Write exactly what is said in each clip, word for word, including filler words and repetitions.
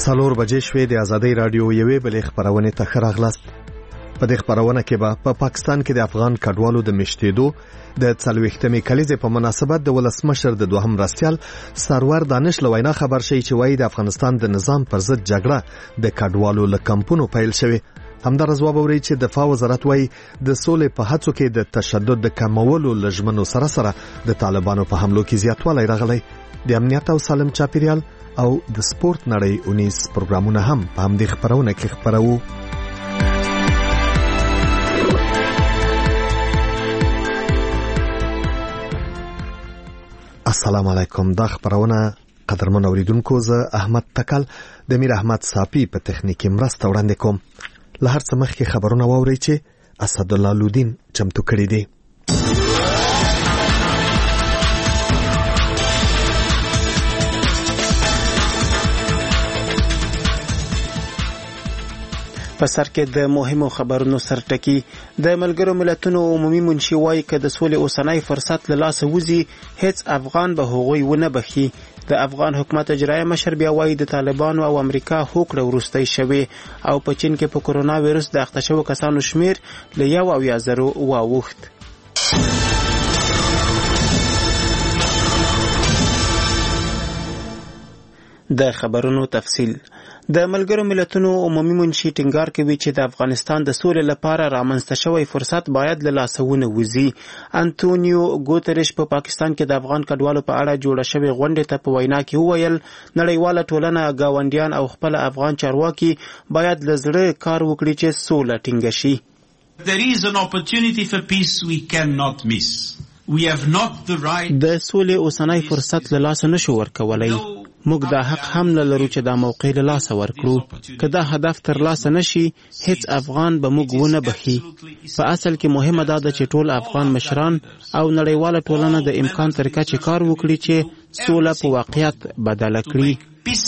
څلور بجې شوې د ازادۍ رادیو یوې بلې خبرونه ته ښه راغلاست. په دې خبرونه کې به په پاکستان کې د افغان کډوالو د مشتېدو د څلوېښتمې کلیزې په مناسبت د ولسمشر د دوهم مرستیال سرور دانش له وینا خبر شي چې وايي د افغانستان د نظام پر ضد جګړه د کډوالو له کمپونو پیل شوې. همدارس وبوري چې دفاع وزارت وايي د سولې په هڅو کې د تشدد د کمولو لژمنو سره سره د طالبانو په حملو کې زیاتوالی راغلی. د امنیت او سالم چاپیریال او د سپورت نړۍ اونیز پروګرامونه هم په همدې خبرونه کې خبرو. السلام علیکم. دا خبرونه قدرمن اوریدونکو، زه احمد تکل د میر احمد صافی په تخنیکی مرسته وړاندې کوم. له هر څه مخکې خبرونه واورئ چې اسدالله لودین چمتو کړي دي. په سر کې د مهمو خبرونو سرټکی. د ملګرو ملتونو عمومي منشي وایي که د سولې اوسنی فرصت له لاسه وځي هیڅ افغان به هغوی ونه بخي. د افغان حکومت اجرایه مشر بیا وایي د طالبانو او امریکا هوکړه وروستی شوې او په چین کې په کرونا ویروس د اخته شوو کسانو شمیر له یو اویا زرو واوښت. د خبرونو تفصیل. د ملګرو ملتونو عمومي منشي ټینګار کوي چې د افغانستان د سولې لپاره رامنځته شوی فرصت باید له لاسه ونه وځي. انټونیو ګوتریش په پاکستان کې د افغان کډوالو په اړه جوړه شوې غونډې ته په وینا کې وویل نړیواله ټولنه، ګاونډیان او خپل افغان چارواکي باید له زړه کار وکړي چې سوله ټینګه شي. There is an opportunity for peace we cannot miss. We have not the right. د سولې اوسنی فرصت له لاسه نشو ورکولای. موږ دا حق هم لرو چې دا موقع له لاسه ورکړو. که دا هدف تر لاسه نشي هیڅ افغان به موږ ونه بخي. په اصل کې مهمه دا ده چې ټول افغان مشران او نړیواله ټولنه د امکان تر کچې کار وکړي چې سوله په واقعیت بدله کړي.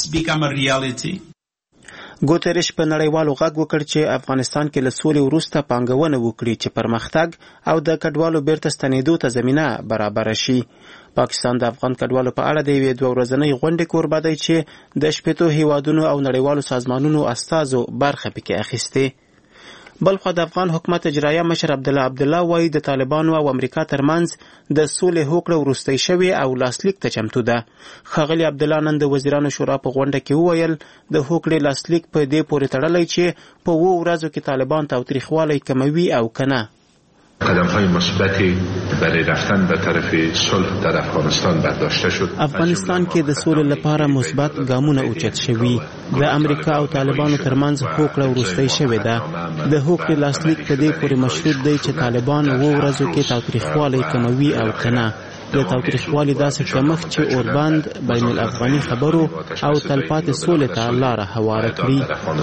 ګوتریش په نړیوالو غږ وکړ چې افغانستان کې له سولې وروسته پانګونه وکړي چې پرمختګ او د کډوالو بیرته ستنېدو ته زمینه برابره شي. پاکستان د افغان کډوالو په اړه د یوې دوه ورځنۍ غونډې کوربه دی چې د شپېتو هیوادونو او نړیوالو سازمانونو استازو برخه پکې اخیستې. بلخوا د افغان حکومت اجرایه مشر عبدالله عبدالله وایي د طالبانو او امریکا ترمنځ د سولې هوکړه وروستی شوې او لاسلیک ته چمتو ده. ښاغلي عبدالله نن د وزیرانو شورا په غونډه کې وویل د هوکړې لاسلیک په دې پورې تړلی چې په اوو ورځو کې طالبان تاوتریخوالی کموي او کنه. قدم‌های مثبتی برای رفتن به طرف صلح در افغانستان برداشته شد. افغانستان کې د سولې لپاره مثبت ګامونه اوچت شوي. د امریکا او طالبانو ترمنځ هوکړه وروستی شوې ده. د هوکړې لاسلیک په دې پورې مشروط دی چې طالبان اوو ورځو کې تاوتریخوالی کموي او کنه. د تاوتریخوالي داسې کمښت چې اوربند بین الافغاني خبرو او تلپاتې سولې ته لاره هواره کړي.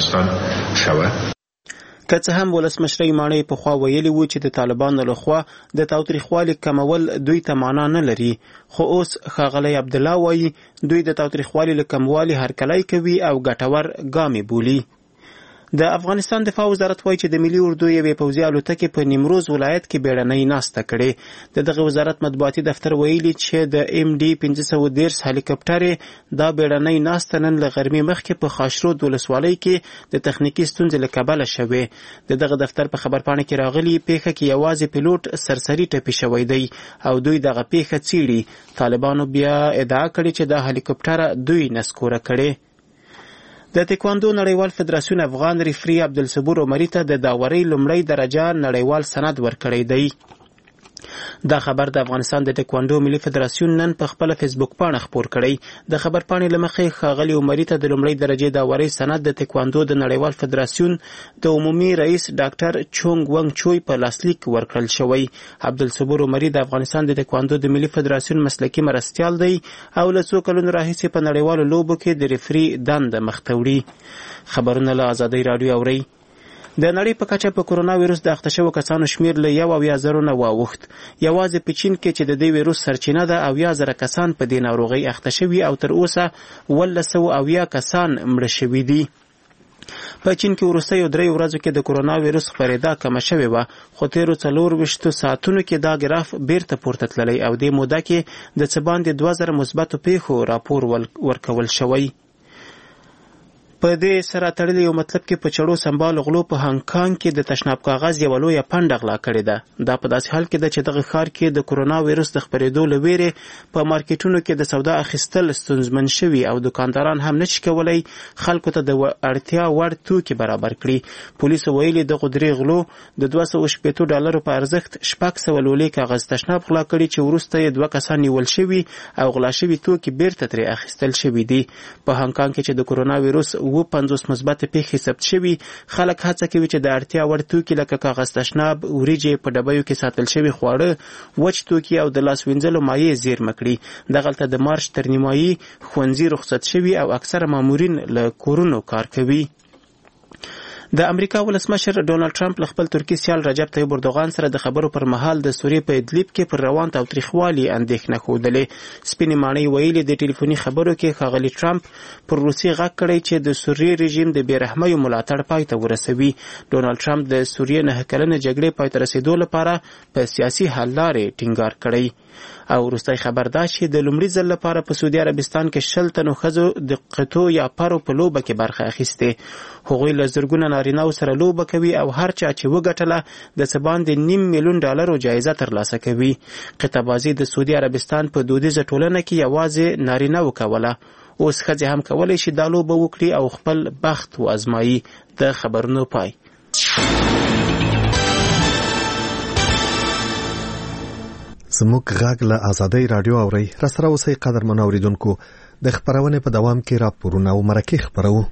که څه هم ولسمشر ماڼۍ پخوا ویلي وو چې د طالبانو لخوا د تاوتریخوالي کمول دوی ته معنا نه لري، خو اوس ښاغلی عبدالله وایي دوی د تاوتریخوالي له کموالي هرکلی کوي او ګټور ګام یې بولي. د افغانستان دفاع وزارت وایي چې د ملي اردو یوې پوځي الوتکې په نیمروز ولایت کې بیړنۍ ناسته کړې. د دغه وزارت مطبوعاتي دفتر ویلي چې د ایم ډي پنځه سوه دېرش هلیکاپټر دا بیړنۍ ناسته نن له غرمې مخکې په خاشرود ولسوالۍ کې د تخنیکي ستونزې له کبله شوې. د دغه دفتر په خبرپاڼه کې راغلي پیښه کې یوازې پیلوټ سرسري ټپي شوی دی او دوی دغه پیښه څیړي. طالبانو بیا ادعا کړې چې دا هلیکاپټر دوی نسکوره کړې. د تکواندو نړیوال فدراسیون افغان ریفری عبدالصبور عمري ته د داورۍ لومړی درجه نړیوال سند ورکړی دی. دا خبر د افغانستان د تکواندو ملي فدراسیون نن په خپل فیسبوک پاڼه خپور کړی. د خبرپاڼې له مخې ښاغلي عمري ته د لومړۍ درجې داورۍ سند د تکواندو د نړیوال فدراسیون د عمومي رئیس ډاکټر چونګ ونګ چوی په لاسلیک ورکړل شوی. عبدالصبور عمري د افغانستان د تکواندو د ملي فدراسیون مسلکي مرستیال دی او له څو کلونو راهیسې په نړیوالو لوبو کې د ریفري دنده مخته وړي. خبرونه له ازادۍ راډیو اورئ. د نړۍ په کچه په کرونا ویروس د اخته شوو کسانو شمیر له یو اویا زرو نه واوښت. یوازې په چین کې چې د دې ویروس سرچینه ده اویا زره کسان په دې ناروغۍ اخته شوي او تر اوسه اوولس سوه اویا کسان مړه شوي دي. په چین کې وروستیو دریو ورځو کې د کرونا ویروس خپرېدا کمه شوې وه، خو تېرو څلورویشتو ساعتونو کې دا ګراف بیرته پورته تللی او دې موده کې د څه باندې دوه زره مثبتو پیښو راپور ورکول شوی. په دې سره تړلې یو مطلب کې په چړو سمبال غلو په هانګ کانګ کې د تشناب کاغذ یو لویه پنډه غلا کړې ده. دا په داسې حال کې ده چې دغه ښار کې د کورونا وایرس د خپرېدو له ویرې په مارکیټونو کې د سودا اخیستل ستونزمن شوي او دکانداران هم نشي کولی خلکو ته د اړتیا وړ توکي برابر کړي. پولیسو ویلي دغو درې غلو د دوه سوه شپېتو ډالرو په ارزښت شپږ سوه لولې کاغذ تشناب غلا کړي چې وروسته یې دوه کسان نیول شوي او غلا شوي توکي بیرته ترې اخیستل شوي دي. په هانګ کانګ کې چې د کورونا ویروس اووه پنځوس مثبت پیښې ثبت شوي، خلک هڅه کوي چې د اړتیا وړ توکي لکه کاغذ تشناب، وریجې، په ډبیو کې ساتل شوي خواړه، وچ توکي او د لاس وینځلو مایع زیرمه کړي. دغلته د مارچ تر نیمایي ښوونځي رخصت شوي او اکثره مامورین له کورونو کار کوي. د امریکا ولسمشر ډونالد ټرمپ له خپل ترکي سیال رجب طیب اردوغان سره د خبرو پر مهال د سوریې په ادلیب کې پر روان تاوتریخوالي اندېښنه ښودلې. سپینې ماڼۍ ویلي د ټلیفوني خبرو کې ښاغلي ټرمپ پر روسي غږ کړی چې د سوریې رژیم د بې رحمیو ملاتړ پای ته ورسوي. ډونالد ټرمپ د سوریې نهه کلنې جګړې پای ته رسېدو لپاره په سیاسي حل لارې ټینګار کړی. او وروستی خبر دا چې د لومړي ځل لپاره په سعودي عربستان کې شل تنو ښځو د قطو یا پرو په لوبه کې برخه اخیستې. هغوی له زرګونه نارینهو سره لوبه کوي او هر چا چې وګټله د څه باندې نیم میلیون ډالرو جایزه ترلاسه کوي. قطبازي د سعودي عربستان په دودیزه ټولنه کې یوازې نارینهو کوله. اوس ښځې هم کولی شي دا لوبه وکړي او خپل بخت وازمایي. د خبرونو پای. زموږ غږ له آزادۍ راډیو اورئ. راسره اوسئ قدرمن اورېدونکو. د خپرونې په دوام کې راپورونه او مرکې خپروو.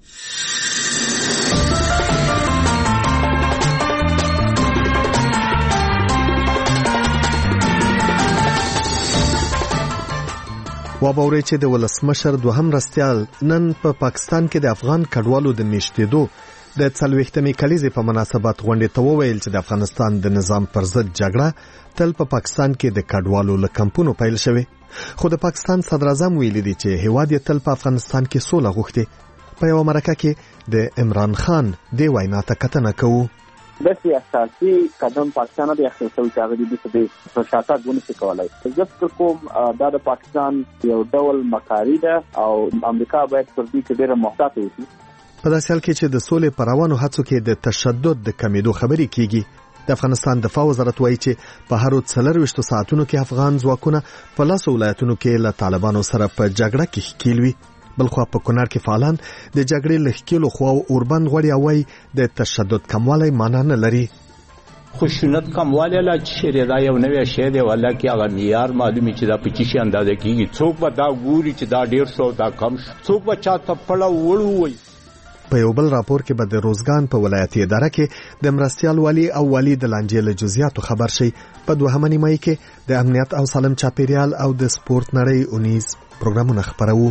وابورئ چې د ولسمشر دوهم مرستیال نن په پا پاکستان کې د افغان کډوالو د میشتېدو د څلوېښتمې کلیزې په مناسبت غونډې ته وویل چې د افغانستان د نظام پر ضد جګړه تل په پا پاکستان کې د کډوالو له کمپونو پیل شوې. خو د پاکستان صدر اعظم ویلي دي چې هیواد یې تل په افغانستان کې سوله غوښتې. په یوه مرکه کې د عمران خان دې وینا ته کتنه کوو. داسې اساسي قدم پاکستان د اخیستل شوی چې هغه د دې په شاتګ ونه شي کولای. زه فکر کوم دا د پاکستان یو ډول مکاري ده او امریکا باید پر دې کې ډېره محتاط اوسي. په داسې حال کې چې د سولې په روانو هڅو کې د تشدد د کمیدو خبرې کیږي. د افغانستان دفاع وزارت وایي چې په هرو څلرویشتو ساعتونو کې افغان ځواکونه په لسو ولایتونو کې له طالبانو سره په جګړه کې ښکیل وي. بلخوا په کونړ کې فعالان د جګړې له ښکیلو خواو اوربند غوړي او وایي د تشدد کموالی معنا نه لري. خشونت کموالی لا چې دا یو نوی شی دی ولا کې هغه معیار معلومي چې دا په چی شي اندازه کیږي. څوک به دا ګوري چې دا ډیر شو دا کم شو، څوک به چاته پړه وړو وي. په یو بل راپور کې به د روزګان په ولایتي اداره کې د مرستیال والی او والی د لانجې له جزئیاتو خبر شي. په دوهمه نیمایي کې د امنیت او سالم چاپیریال او د سپورت نړۍ اونیز پروګرامونه خپروو.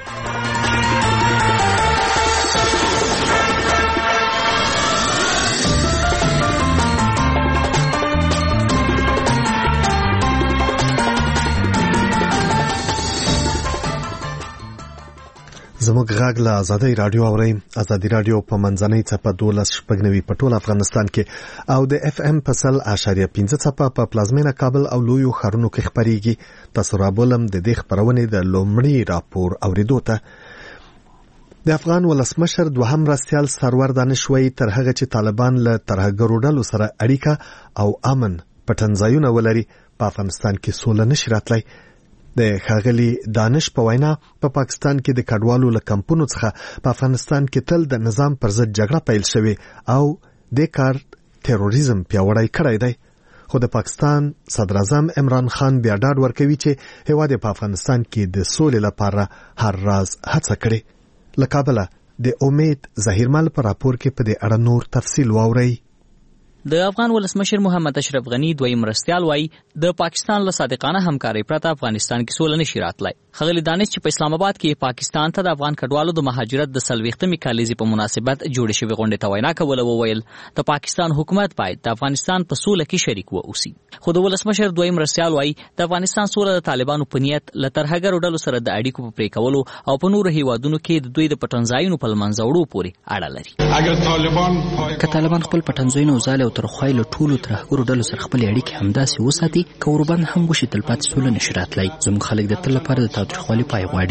زموږ غږ له آزادۍ راډیو اورئ. آزادۍ راډیو په منځنۍ څپه دولس شپږ نوي په ټول افغانستان کې او د اف ام په سل اعشاریه پنځه څپه په پلازمینه کابل او لویو ښارونو کې خپریږي. تاسو رابولم د دې خپرونې د لومړي راپور اوریدو ته. د افغان ولسمشر دوهم مرستیال سرور دانش وایي تر هغه چې طالبان له ترهګرو ډلو سره اړیکه او امن پټنځایونه ولري په افغانستان کې سوله نشي راتلی. د ښاغلي دانش په وینا په پا پاکستان کې د کډوالو له کمپونو څخه په افغانستان کې تل د نظام پر ضد جګړه پیل شوې او د کار تروریزم پیاوړی کړی دی. خو د پاکستان صدر اعظم عمران خان بیا ډاډ ورکوي چې هیواد په افغانستان کې د سولې لپاره هر راز هڅه کړې. له کابله د امید ظهیرمل په راپور کې په دې اړه نور تفصیل واورئ. د افغان ولسمشر محمد اشرف غنی دوی مرستیال وای د پاکستان له صادقانه همکارۍ پرته افغانستان کې سوله نشي راتلی. خغلی دانش چې په اسلام آباد کې پاکستان ته د افغان کډوالو د مهاجرت د څلوېښتمې کلیزې په مناسبت جوړې شوې غونډې ته وینا کوله وویل د پاکستان حکومت باید د افغانستان په سوله کې شریک واوسي. خو د ولسمشر دوی مرستیال وای د افغانستان سوله د طالبانو په نیت له ترهګرو ډلو سره د اړیکو په پرې کولو او په نورو هیوادونو کې د دوی د پټنځایونو په له منځه وړو پورې اړه لري. اگر طالبان که طالبان خپل پټنځایونه وځاله او ترخوای له ټولو ترهګرو ډلو سره خپل اړیکې همداسې وساتي که اوربند هم وشي تلپاتې سوله نشي راتلی. زموږ خلک د تل لپاره د تاوتریخوالي پای غواړي.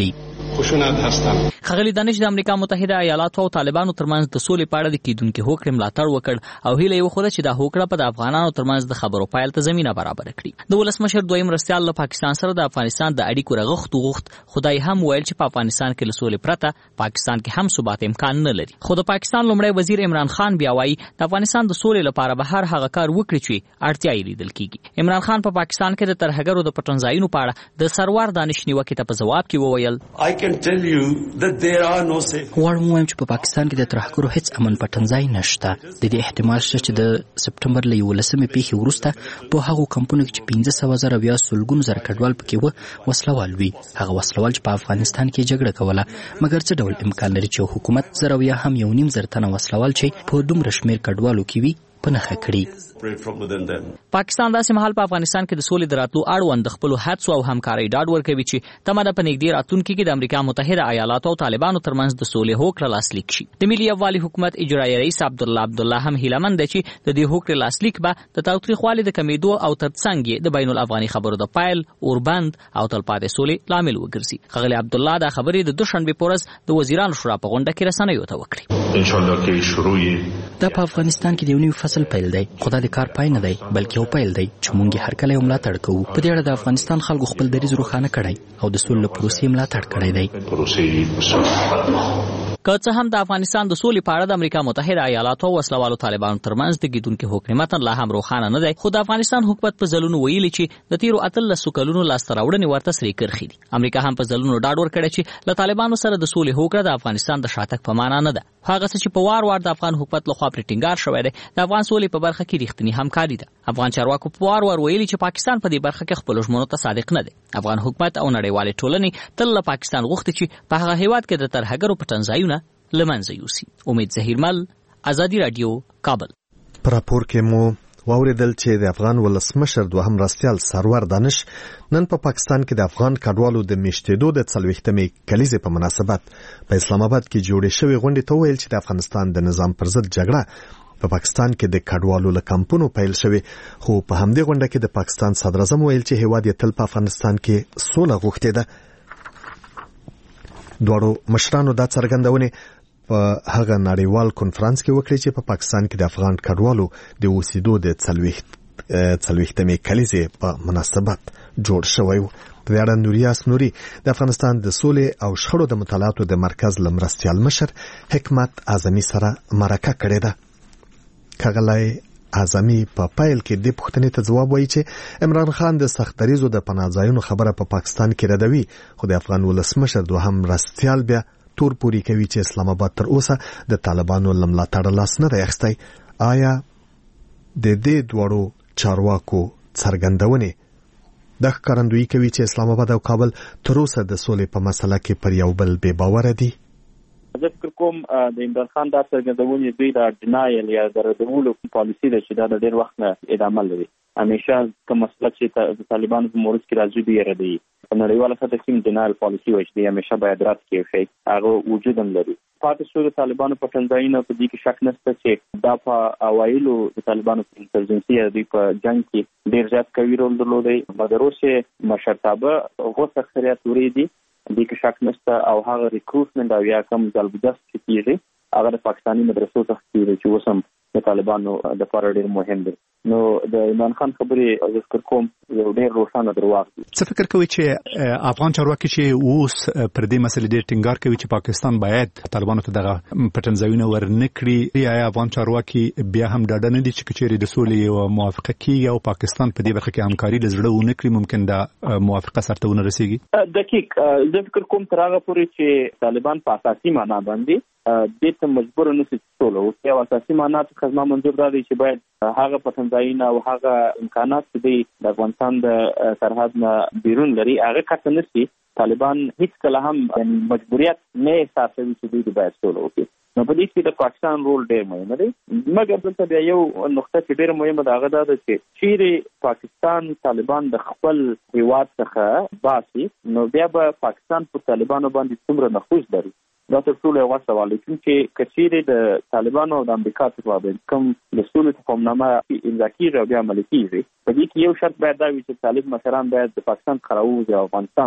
خشونت هستند. ښاغلي دانش د امریکا متحده ایالاتو او طالبانو ترمنځ د سولې په اړه د کیدونکو هوکړې ملاتړ وکړ او هیله یې وښوده چې دا هوکړه په د افغانانو ترمنځ د خبرو پیل ته زمینه برابر کړي. د ولسمشر دویم مرستیال له پاکستان سره د افغانستان د اړیکو رغښت وغوښت، خدای هم ویل چې په افغانستان کې له سولې پرته پاکستان کې هم ثبات امکان نه لري. خو د پاکستان لومړی وزیر عمران خان بیا وایي د افغانستان د سولې لپاره به هر هغه کار وکړي چې اړتیا یې لیدل کیږي. عمران خان په پاکستان کې د ترهګرو د پټنځایونو په اړه د سروار دانش نیوکې ته په جواب کې وویل I can tell you that there are no safe. غواړم ووایم چې په پاکستان کې د ترهګرو هیڅ امن پټنځای نشته. د دې احتمال شته چې د سپټمبر له یولسمې پیښې وروسته په هغو کمپونو کې چې پنځه سوه زره بیا سلګونو زره کډوال پکې وه وسلوال وي. هغه وسلوال چې په افغانستان کې جګړه کوله، مګر څه ډول امکان لري چې حکومت زره یا هم یو نیم زر تنه وسلوال چې په دومره شمېر کډوالو کې وي په نښه کړي. پاکستان داسې مهال په افغانستان کې د سولې د راتلو اړوند د خپلو هڅو او همکارۍ ډاډ ورکوي چې تمه ده په نږدې راتلونکي کې د امریکا متحده ایالاتو او طالبانو ترمنځ د سولې هوکړه لاسلیک شي. د ملي یووالي حکومت اجرایي رئیس عبدالله عبدالله هم هیلهمند دی چې د دې هوکړې لاسلیک به د تاوتریخوالي د کمیدو او ترڅنګ یې د بین الافغاني خبرو د پایل، اوربند او تلپاتې سولې لامل وګرځي. ښاغلي عبدالله دا خبرې د دوشنبې په ورځ د وزیرانو شورا په غونډه کې رسنیو ته وکړې. ان شاء الله کې شروع دا په افغانستان کې د یو نوي فصل پیل دی، خو دا د کار پای نه دی بلکې یو پیل دی چې موږ هر کله یو ملاتړ کوو. په دې اړه د افغانستان خلکو خپل دریځ روښانه کړی او د سولې پروسې ملاتړ کړی دی. که څه هم د افغانستان د سولې په اړه د امریکا متحده ایالاتو او وسلوالو طالبانو ترمنځ د کیدونکو هوکړې متن لا هم روښانه نه دی، خو د افغانستان حکومت په ځلونو ویلي چې د تیرو اتلسو کلونو لاسته راوړنې ورته سرې کرښې دي. امریکا هم په ځلونو ډاډ ورکړی چې له طالبانو سره د سولې هوکړه د افغانستان د شاتګ په معنا نه ده. هغه څه چې په وار وار د افغان حکومت لخوا پرې ټینګار شوی دی د افغان سولې په برخه کې رښتینې همکاري ده. افغان چارواکو په وار وار ویلي چې پاکستان په دې برخه کې خپلو ژمنو ته صادق نه دی. افغان حکومت او نړیوالې ټولنې تل له پاکستان غوښتي چې په هغه هیواد کې د ترهګرو پټنځایونه له منځه یوسي. امید ظهیرمل، ازادي راډیو، کابل. په راپور کې مو واوریدل چې د افغان ولسمشر دوهم مرستیال سرور دانش نن په پا پاکستان کې د افغان کډوالو د میشتېدو د څلوېښتمې کلیزې په مناسبت په اسلام آباد کې جوړې شوې غونډې ته وویل چې د افغانستان د نظام پر ضد جګړه په پاکستان کې د کډوالو له کمپونو پیل شوې، خو په همدې غونډه کې د پاکستان صدر اعظم ویل چې هیواد یې تل په افغانستان کې سوله غوښتې ده. دواړو مشرانو دا څرګندونې په هغه نړیوال کنفرانس کې وکړي چې په پا پاکستان کې د افغان کډوالو د اوسېدو د څلوېښتمې کلیزې په مناسبت جوړ شوی و. په دې اړه نوریاس نوري د افغانستان د سولې او شخړو د مطالعاتو د مرکز له مرستیال مشر حکمت اعظمي سره مرکه کړې ده. ښاغلی اعظمي په پیل کې د پوښتنې ته ځواب وایي چې عمران خان د سخت دریځو د پناه ځایونو خبره په پا پاکستان کې ردوي، خو د افغان ولسمشر دوهم مرستیال بیا تور پوری کوي چې اسلام آباد تر اوسه د طالبانو له ملاتړه لاس نه دی اخیستی. آیا د دې دواړو چارواکو څرګندونې دا ښکارندویي کوي چې اسلام آباد او کابل تر اوسه د سولې په مسله کې پر یو بل بې باوره دي؟ زه فکر کوم د عمران خان دا څرګندونې دوی د ډینایل یا د ردولو پالیسي ده چې دا د ډېر وخت نه ادامه لري. همیشه کوم مسله چې د طالبانو په مورد کې راځي دوی ردوي. په نړیواله سطح کې ډینایل پالیسي وایي چې همیشه باید رد کړي شي، هغه وجود هم لري. پاتې شو د طالبانو پټنځایونه په دې کې شک نشته چې دا په اوایلو د طالبانو په انسرجنسي دوی په جنګ کې ډېر زیات قوي رول درلودی. مدروسه مشرتابه غوڅ اکثریت وریدي دې کې شک نشته، او هغه ریکروټمنټ او یا کوم ځلبدست چې کیږي هغه د پاکستاني مدرسو څخه کیږي چې اوس هم د طالبانو د لپاره ډېر مهم دي. نو د عمران خان خبرې زه فکر کوم یو ډېر روښانه درواغ دي. څه فکر کوي چې افغان چارواکي چې اوس پر دې مسلې ډېر ټینګار کوي چې پاکستان باید طالبانو ته دغه پټنځایونه ورنه کړي، یا افغان چارواکي بیا هم ډاډه نه دي چې کچېرې د سولې یوه موافقه کیږي او پاکستان په دې برخه کې همکاري له زړه ونه کړي، ممکن دا موافقه سرته ونه رسېږي؟ دقیق زه فکر کوم تر هغه پورې چې طالبان په اساسي معنا باندې دې ته مجبور نه شي سولو او اساسي معنا څخه زما منظور دا دی چې باید هغه پټنځایونه او هغه امکانات چې د افغانستان د سرحد نه بیرون لري هغه کټ نه شي. طالبان هیڅ کله هم مجبوریت نه احساسوي چې دوی باید سولو وکړي. نو په دې کې د پاکستان رول ډېر مهم دی. مګر دلته بیا یو نقطه چې ډېره مهمه ده هغه دا ده چې چیرې پاکستان طالبان د خپل هیواد څخه باسي نو بیا به پاکستان په طالبانو باندې څومره نفوذ لري. دا تر ټولو یو سوال دی چې کچېرې د طالبانو او د امریکا څخه کوم د سولې تفاهمنامه امضا کېږي او بیا عملي کېږي، په دې کې یو شرط باید دا وي چې طالب مشران باید د پاکستان څخه راووځي او افغانستان ته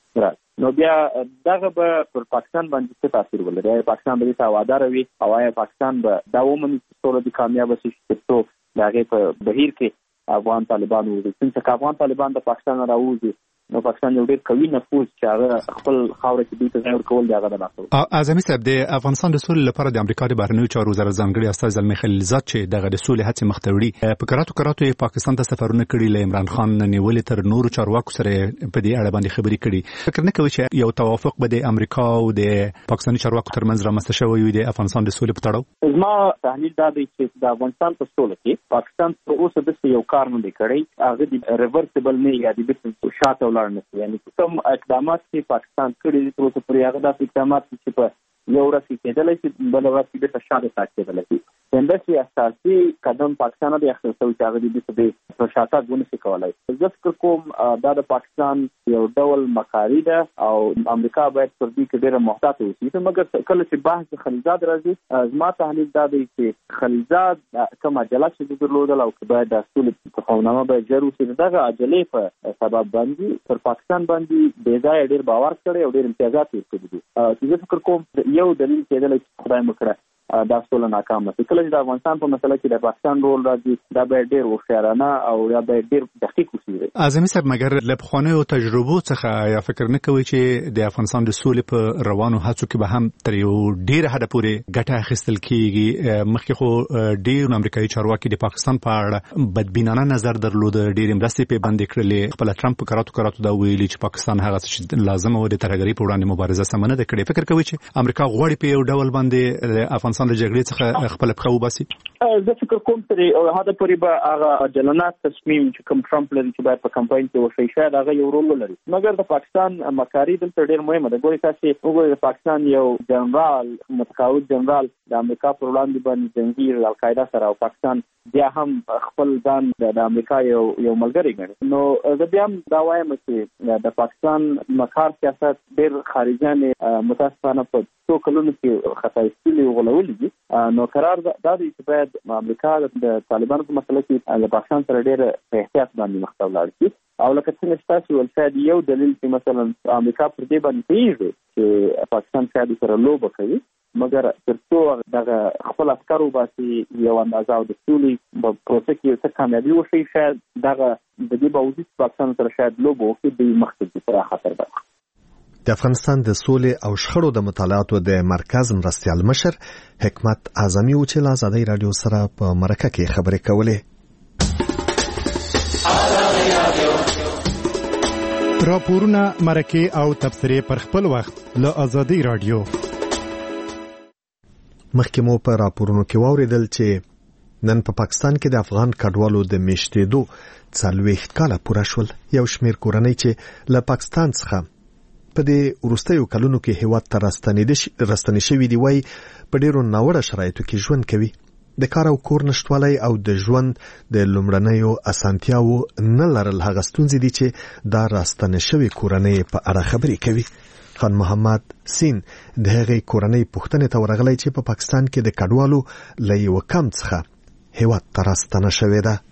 نو بیا دغه به پر پاکستان باندې څه تاثیر ولري؟ پاکستان به سوادار وي او آیا پاکستان به دا ومني چې سوله دي کامیاب شي چې د هغې په بهیر کې افغان طالبان ووځي؟ څنګه چې افغان طالبان د پاکستان راوځي نو پاکستان یو ډېر قوي نفوذ چې هغه خپل خاوره کې دوی ته ځای ورکول دی هغه د لاسه. اعظمي صاحب د افغانستان د سولې لپاره د امریکا د بهرنیو چارو وزارت ځانګړي استازی زلمی خلیلزاد چې دغه د سولې هڅې مخ ته وړي په کراتو کراتو یې پاکستان ته سفرونه کړي، له عمران خان نیولې تر نورو چارواکو سره په دې اړه باندې خبرې کړي. فکر نه کوي چې یو توافق به د امریکا او د پاکستاني چارواکو ترمنځ رامنځته شوی وي د افغانستان د سولې په تړاو؟ زما تحلیل دا دی چې د افغانستان په سوله کې پاکستان تر اوسه داسې یو کار نه دی کړی، هغه د ریورسیبل نه یا د بیرته شاته ولاړ نه شي. یعنې کوم اقدامات چې پاکستان کړي دي تر اوسه پورې هغه داسې اقدامات چې په یو ورځ کې کېدلی شي بله ورځ کې بېرته شاته تګ کېدلی شي. همداسې اساسي قدم پاکستان نه دی اخیستل شوی چې هغه دې بیرته په شاته تګ ونه شي کولی. زه فکر کوم دا د پاکستان یو ډول مکاري ده او امریکا باید پر دې کې ډېره محتاط اوسي. مګر کله چې بحث د خلیلزاد راځي زما تحلیل دا دی چې خلیلزاد کوم عجله چې درلودل او که باید د سولې تفاهمنامه باید ژر وشي، د دغه عجلې په سبب باندې پر پاکستان باندې بې ځایه ډېر باور کړی او ډېر امتیازات یې کړي دي. چې زه فکر کوم یو دلیل کېدلی چې خدای مو کړه دا سوله ناکامه شي. کله چې د افغانستان په مسله کې د پاکستان رول راځي دا باید ډېر هوښیارانه او یا باید ډېر دقیق وشي. اعظمي صاحب مګر له پخوانیو تجربو څخه یا فکر نه کوي چې د افغانستان د سولې په روانو هڅو کې به هم تر یو ډېره حده پورې ګټه اخیستل کېږي؟ مخکې خو ډېر امریکایي چارواکي د پاکستان په اړه بدبینانه نظر درلوده، ډېرې مرستې پې بندې کړلې. خپله ټرمپ په کراتو کراتو دا ویلي چې پاکستان هغه څه چې لازمه وه د ترهګرۍ په وړاندې مبارزه سمه نه ده کړې. فکر کوي چې امریکا غواړي په یو ډول باندې د افغانستان د جګړې څخه خپل پښه وباسي؟ زه فکر کوم تر هغه پورې به هغه جلنات تصمیم چې کوم ټرمپ لري چې باید په کمپاین کې وشي شاید هغه یو رول ولري. مګر د پاکستان مکاري دلته ډېر مهمه ده. ګورئ تاسې وګورئ د پاکستان یو جنرال متقاعد جنرال د امریکا پر وړاندې باندې جنګي القاعده سره او پاکستان بیا هم خپل ځان د امریکا یو یو ملګری ګڼي. نو زه بیا هم دا وایم چې د پاکستان مکار سیاست ډېر خارجیان متاسفانه په څو کلونو کې خطا ایستلي او غولولي دي. نو قرار دا دی چې باید امریکا د طالبانو په مسله کې د پاکستان سره ډېر په احتیاط باندې مخ ته ولاړ شي. او لکه څنګه چې تاسو ویل شاید یو دلیل چې مثلا امریکا پر دې باندې پوهېږي چې پاکستان شاید سره لوبه کوي، مګر تر څو دغه خپل عسکر وباسي یو اندازه او د سولې په پروسه کې څه کامیابي وشي شاید دغه د دې باوجود پاکستان سره شاید لوبه وکړي د مخکې سره خطر ده. د افغانستان د سولې او شخړو د مطالعاتو د مرکز مرستیال مشر حکمت اعظمي و چې له ازادۍ رادیو سره په مرکه کې خبرې کولې. راپورونه، مرکه او تبصرې پر خپل وخت له ازادۍ رادیو. مخکې مو په راپورونو کې واوریدل چې نن په پاکستان کې د افغان کډوالو د میشتېدو څلوېښت کاله پوره شول. یو شمېر کورنۍ چې له پاکستان څخه په دې وروستیو کلونو کې هیواد ته راستنې شوي دي وایي په ډېرو ناوړه شرایطو کې ژوند کوي. د کار او کور نشتوالی او د ژوند د لومړنیو اسانتیاوو نه لرل هغه ستونزې دي چې دا راستنې شوي کورنۍ په اړه خبرې کوي. خان محمد سین د هغې کورنۍ پوښتنې ته ورغلی چې په پاکستان کې د کډوالو له یوه کمپ څخه هیواد ته راستنه شوې ده.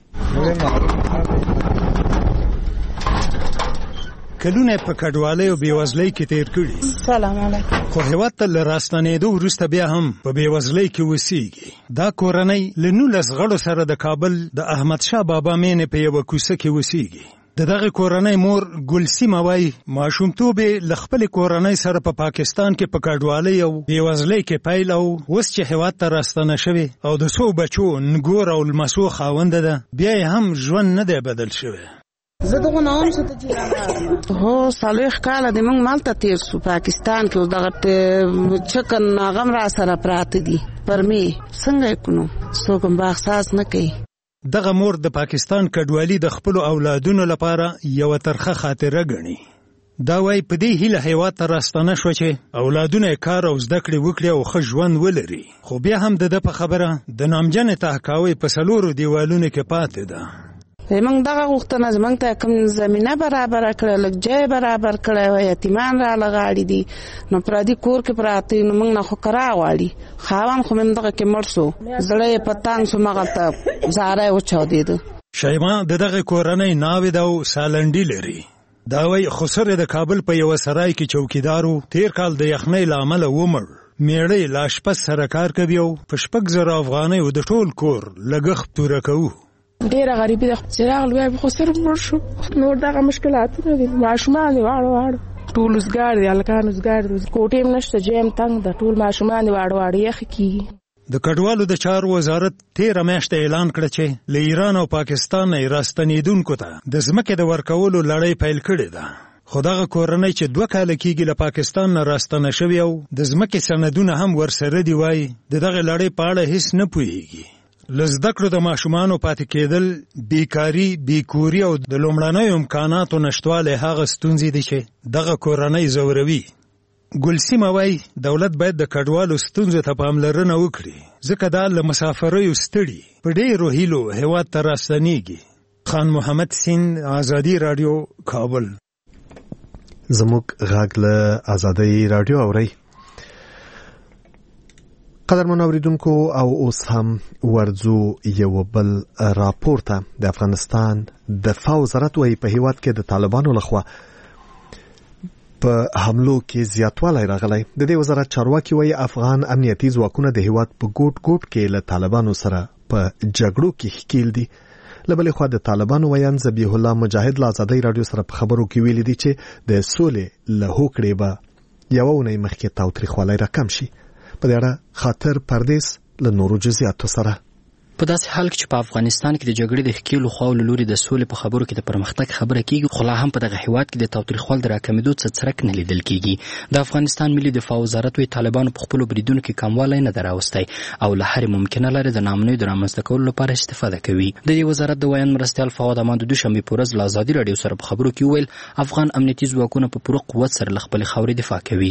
کلونه په کډوالۍ او بېوزلۍ کې تیر کړي. سلام علیکم. خو هیواد ته له راستنېدو وروسته بیا هم په بېوزلۍ کې اوسېږي. دا کورنۍ له نولس غړو سره د کابل د احمدشاه بابا مینې په یوه کوڅه کې اوسېږي. د دغه کورنۍ مور ګلسیمه وایي ماشومتوب یې له خپلې کورنۍ سره په پاکستان کې په کډوالۍ او بېوزلۍ کې پیل او اوس چې هیواد ته راستنه شوې او د څو بچو نګور او لمسو خاونده ده بیا یې هم ژوند نه دی بدل شوی. زه دغه نوم څه ته چې هو څلوېښت کاله د موږ مالته تیر شو پاکستان کې. اوس دغه چکن ناغم را سره پراته دي پر مې څنګه یې کړو څوک هم به احساس نه کوي. دغه مور د پاکستان کډوالي د خپلو اولادونو لپاره یوه ترخه خاطره ګڼي. دا وایي په دې هیله هیواد ته راستنه شوه چې اولادونه یې کار او زده کړې وکړي او ښه ژوند ولري. خو بیا هم د ده په خبره د نامجنې تهکاوۍ په څلورو دیوالونو کې پاتې ده. زمونږ دغه غوښتنه زمونږ ته کوم زمینه برابره کړه، لږ ځای برابر کړی وای، یتیمان راله غاړې دي، نو پردي کور کې پراته نو موږ نه خو کرا غواړي. خاوند خو مې دغه کې مړ شو، زړه یې په تانګ شو، مغلته زاره یې وچاودېده. شیما د دغه کورنۍ ناوې ده او سالنډي لري. دا وای خسر د کابل په یو سرای کې چوکیدارو تیر کال د یخنۍ لامل ومر میړې لاشپس سره کار کوي او په شپږ زره افغانۍ او د ټول کور لګښت پوره کوي. ډیره غریبي د چراغ لوی په خسر مړ شو. نور دغه مشکلات دي ماشومان واړه واړه ټول وسګار دي الکان وسګار دي کوټیم نشته جیم تنگ د ټول ماشومان واړه واړه یخ کی. د کډوالو د چارو وزارت تیر میاشته اعلان کړ چې له ایران او پاکستان نه راستنیدونکو ته د ځمکې د ورکولو لړۍ پیل کړې ده. خو دغه کورنۍ چې دوه کاله کېږي له پاکستان نه راستنه شوي او د ځمکې سندونه هم ورسره دي وایي د دغه لړۍ په اړه هیڅ نه پوهېږي. له زده کړو د ماشومانو پاتې کېدل، بیکاري، بیکوري او د لومړنیو امکاناتو نشتوالی هغه ستونزې دي چې دغه کورنۍ ځوروي. ګلسیمه وایي دولت باید د کډوالو ستونزو ته پاملرنه وکړي ځکه دا له مسافریو ستړي په ډېرو هیلو هېواد ته راستنېږي. خان محمد سین، آزادي راډیو، کابل. زموږ غږ له آزادۍ راډیو اورئ. قدرمن اوریدونکو او اوس هم ورځو یو بل راپور ته. د افغانستان دفاع وزارت وایي په هېواد کې د طالبانو لخوا په حملو کې زیاتوالی راغلی. د دې وزارت چارواکي وایي افغان امنیتي ځواکونه د هېواد په ګوټ ګوټ کې له طالبانو سره په جګړو کې ښکیل دي. له بلې خوا د طالبانو ویان ذبیح الله مجاهد له آزادۍ راډیو سره په خبرو کې ویلي دي چې د سولې له هوکړې به یوه اونۍ مخکې تاوتریخوالی راکم شي. په دې اړه خاطر پردیس له نورو جزیاتو سره. په داسې حال کې چې په افغانستان کې د جګړې د ښکیلو خواو له لوري د سولې په خبرو کې د پرمختګ خبره کېږي، خو لا هم په دغه هېواد کې د تاوتریخوالي د راکمېدو څه څرک نه لیدل کېږي. د افغانستان ملي دفاع وزارت وایي طالبانو په خپلو بریدونو کې کموالی نه دی راوستی او له هرې ممکنه لارې د ناامنیو د رامنځته کولو لپاره استفاده کوي. د دې وزارت د ویان مرستیال فواد امان د دوشنبې په ورځ له ازادي راډیو سره په خبرو کې وویل افغان امنیتي ځواکونه په پوره قوت سره له خپلې خاورې دفاع کوي.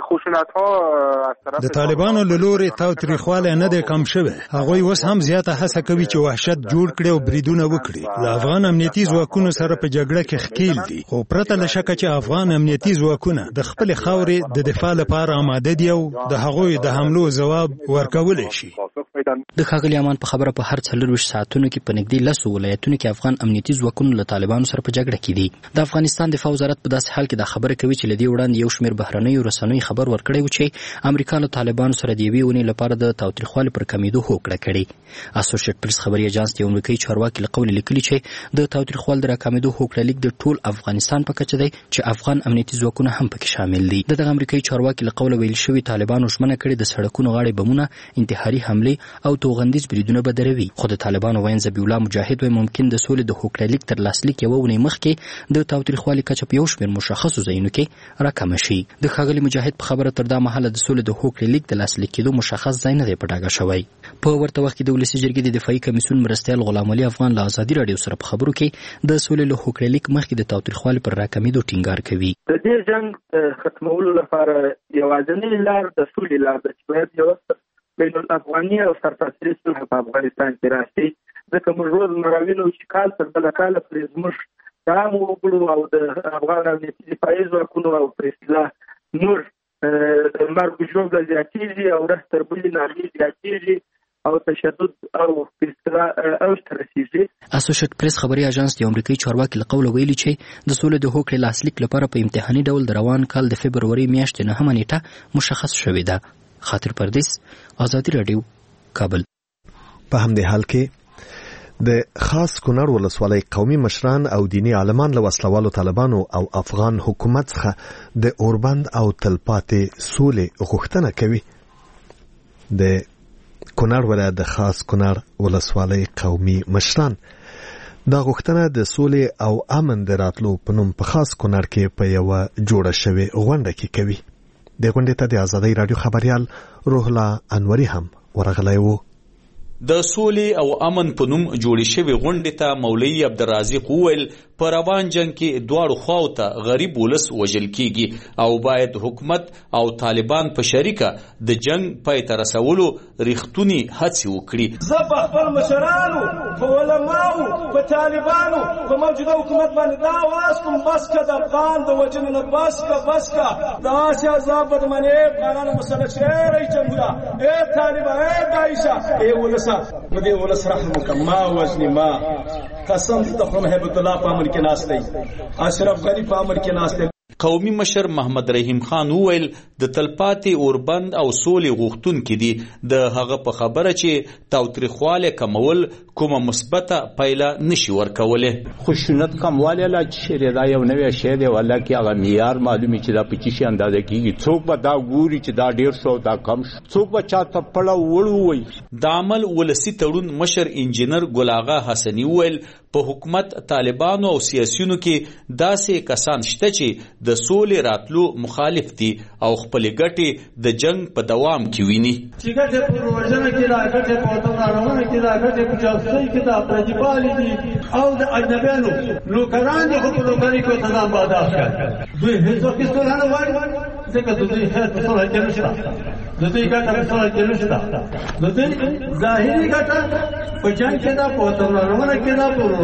د طالبانو له لوري تاوتریخوالی نه دی کم شوی. هغوی اوس هم زیاته هڅه کوي چې وحشت جوړ کړي او بریدونه وکړي. له افغان امنیتي ځواکونو سره په جګړه کې ښکیل دي، خو پرته له شکه چې افغان امنیتي ځواکونه د خپلې خاورې د دفاع لپاره آماده دي او د هغوی د حملو ځواب ورکولی شي. د ښاغلي امان په خبره په هر څلرویشت ساعتونو کې په نږدې لسو ولایتونو کې افغان امنیتي ځواکونه له طالبانو سره په جګړه کې دي. د افغانستان دفاع وزارت په داسې حال کې دا خبره کوي چې له دې وړاندې یو شمېر بهرنیو رسنیو خبر ورکړی و چې امریکا له طالبانو سره د یوې اونۍ لپاره د تاوتریخوالي پر کمېدو هوکړه کړې. اسوسییټ پریس خبري اژانس د امریکایي چارواکي له قوله لیکلي چې د تاوتریخوالي د راکمېدو هوکړه لیک د ټول افغانستان په کچه دی چې افغان امنیتي ځواکونه هم پکې شامل دي. د دغه امریکایي چارواکي له قوله ویل شوي طالبانو ژمنه کړې د سړکونو غاړې بمونه، انتحاري حملې او توغندیز بریدونه به دروي. خو د طالبانو ویاند ذبیح الله مجاهد وایي ممکن د سولې د هوکړه لیک تر لاسلیک یوه اونۍ مخکې د تاوتریخوالي کچه په یو شمېر مشخصو ځایونو کې راکمه شي. د ښاغلي مجاهد په خبره تر دا مهاله د سولې د هوکړې لیک د لاسلیک کېدو مشخص ځای نه دی په ډاګه شوی. په ورته وخت کې د ولسي جرګې د دفاعي کمیسیون مرستیال غلام علي افغان له ازادي راډیو سره په خبرو کې د سولې له هوکړې لیک مخکې د تاوتریخوالي پر راکمېدو ټینګار کوي. د دې جنګ ختمولو لپاره یوازینۍ لار د سولې لار ده چې باید یو بین الافغاني او سرتاسري صلح په افغانستان کې راشي. ځکه موږ روزمره وینو چې کال تر بله کاله پرې زموږ د عامو وګړو او د افغان امنیتي دفاعي ځواکونو او په اصطلاح نور د مرګ ژوبله زیاتېږي او ورځ تر بلې ناروغي زیاتېږي او تشدد او په اصطلاح اوج ته رسېږي. اسوسییټ پریس خبري اژانس د امریکایي چارواکي له قوله ویلي چې د سولې د هوکړې لاسلیک لپاره په امتحاني ډول د روان کال د فبروري میاشتې نهمه نیټه مشخص شوې ده. خاطر پردیس، آزادي راډیو، کابل. په همدې حال کې د خاص کونړ ولسوالۍ قومي مشران او دیني عالمان له وسلوالو طالبانو او افغان حکومت څخه د اوربند او تلپاتې سولې غوښتنه کوي. د کونړ ولایت د خاص کونړ ولسوالۍ قومي مشران دا غوښتنه د سولې او امن د راتلو په نوم په خاص کونړ کې په یوه جوړه شوې غونډه کې کوي. د غونډې ته د آزادۍ راډیو خبریال روح الله انوري هم ورغلی و. د سولې او امن په نوم جوړې شوې غونډې ته مولوي عبدالرازق وویل په روان جنگ کې دواړو خواو ته غریب ولس وژل کیږي او باید حکومت او طالبان په شریکه د جنگ پای ته رسولو ریښتونی هڅې وکړي. زه په خپل مشرانو په علماو په طالبانو په موجوده حکومت باندې دا آواز کوم بس که د افغان د وجنو نه بس که بس که د آسیا عذاب بدمنې افغانانو مسلک شي ای جمهوره ای طالبه ای داعشه ای ولسه په دې ولس رحم وکړه ما وژني ما قسم ته خو هیبت الله په امر امر کې ناشته اشرف غنی په امر کې ناشته. قومي مشر محمد رحیم خان وویل د تلپاتې اوربند او سولې غوښتونکي دي د هغه په خبره چې تاوتریخواله کمول کومه مثبته پایله نشي ورکولی. خشونت کموالی لا چې دا یو نوی شی دی ولا کې هغه معیار معلومي چې دا په چی شي اندازه کیږي. څوک به دا ګوري چې دا ډیر شو دا کم شو، څوک به چاته پړه وړو وي. د عمل ولسی تړون مشر انجینر ګل آغا حسنی وویل په حکومت طالبانو او سیاسيونو کې داسې کسان شته چې د سولې راتلو مخالف دي او خپل ګټې د جنگ په دوام کې ویني. چې ګټه په روزنه کې دا ګټه په وطنانو کې دا ګټه په جاسوسي کې دا پرځپالي دي او د اجنبیانو لوکران دي خو په لوکري کې تنظیم باداش کوي. دوی هیڅ وخت څه نه وایي ځکه دوی هیڅ څه نه کوي نشته. دوی ګټه په څه کې نشته. دوی ظاهري ګټه په جنگ کې دا په وطنانو کې دا په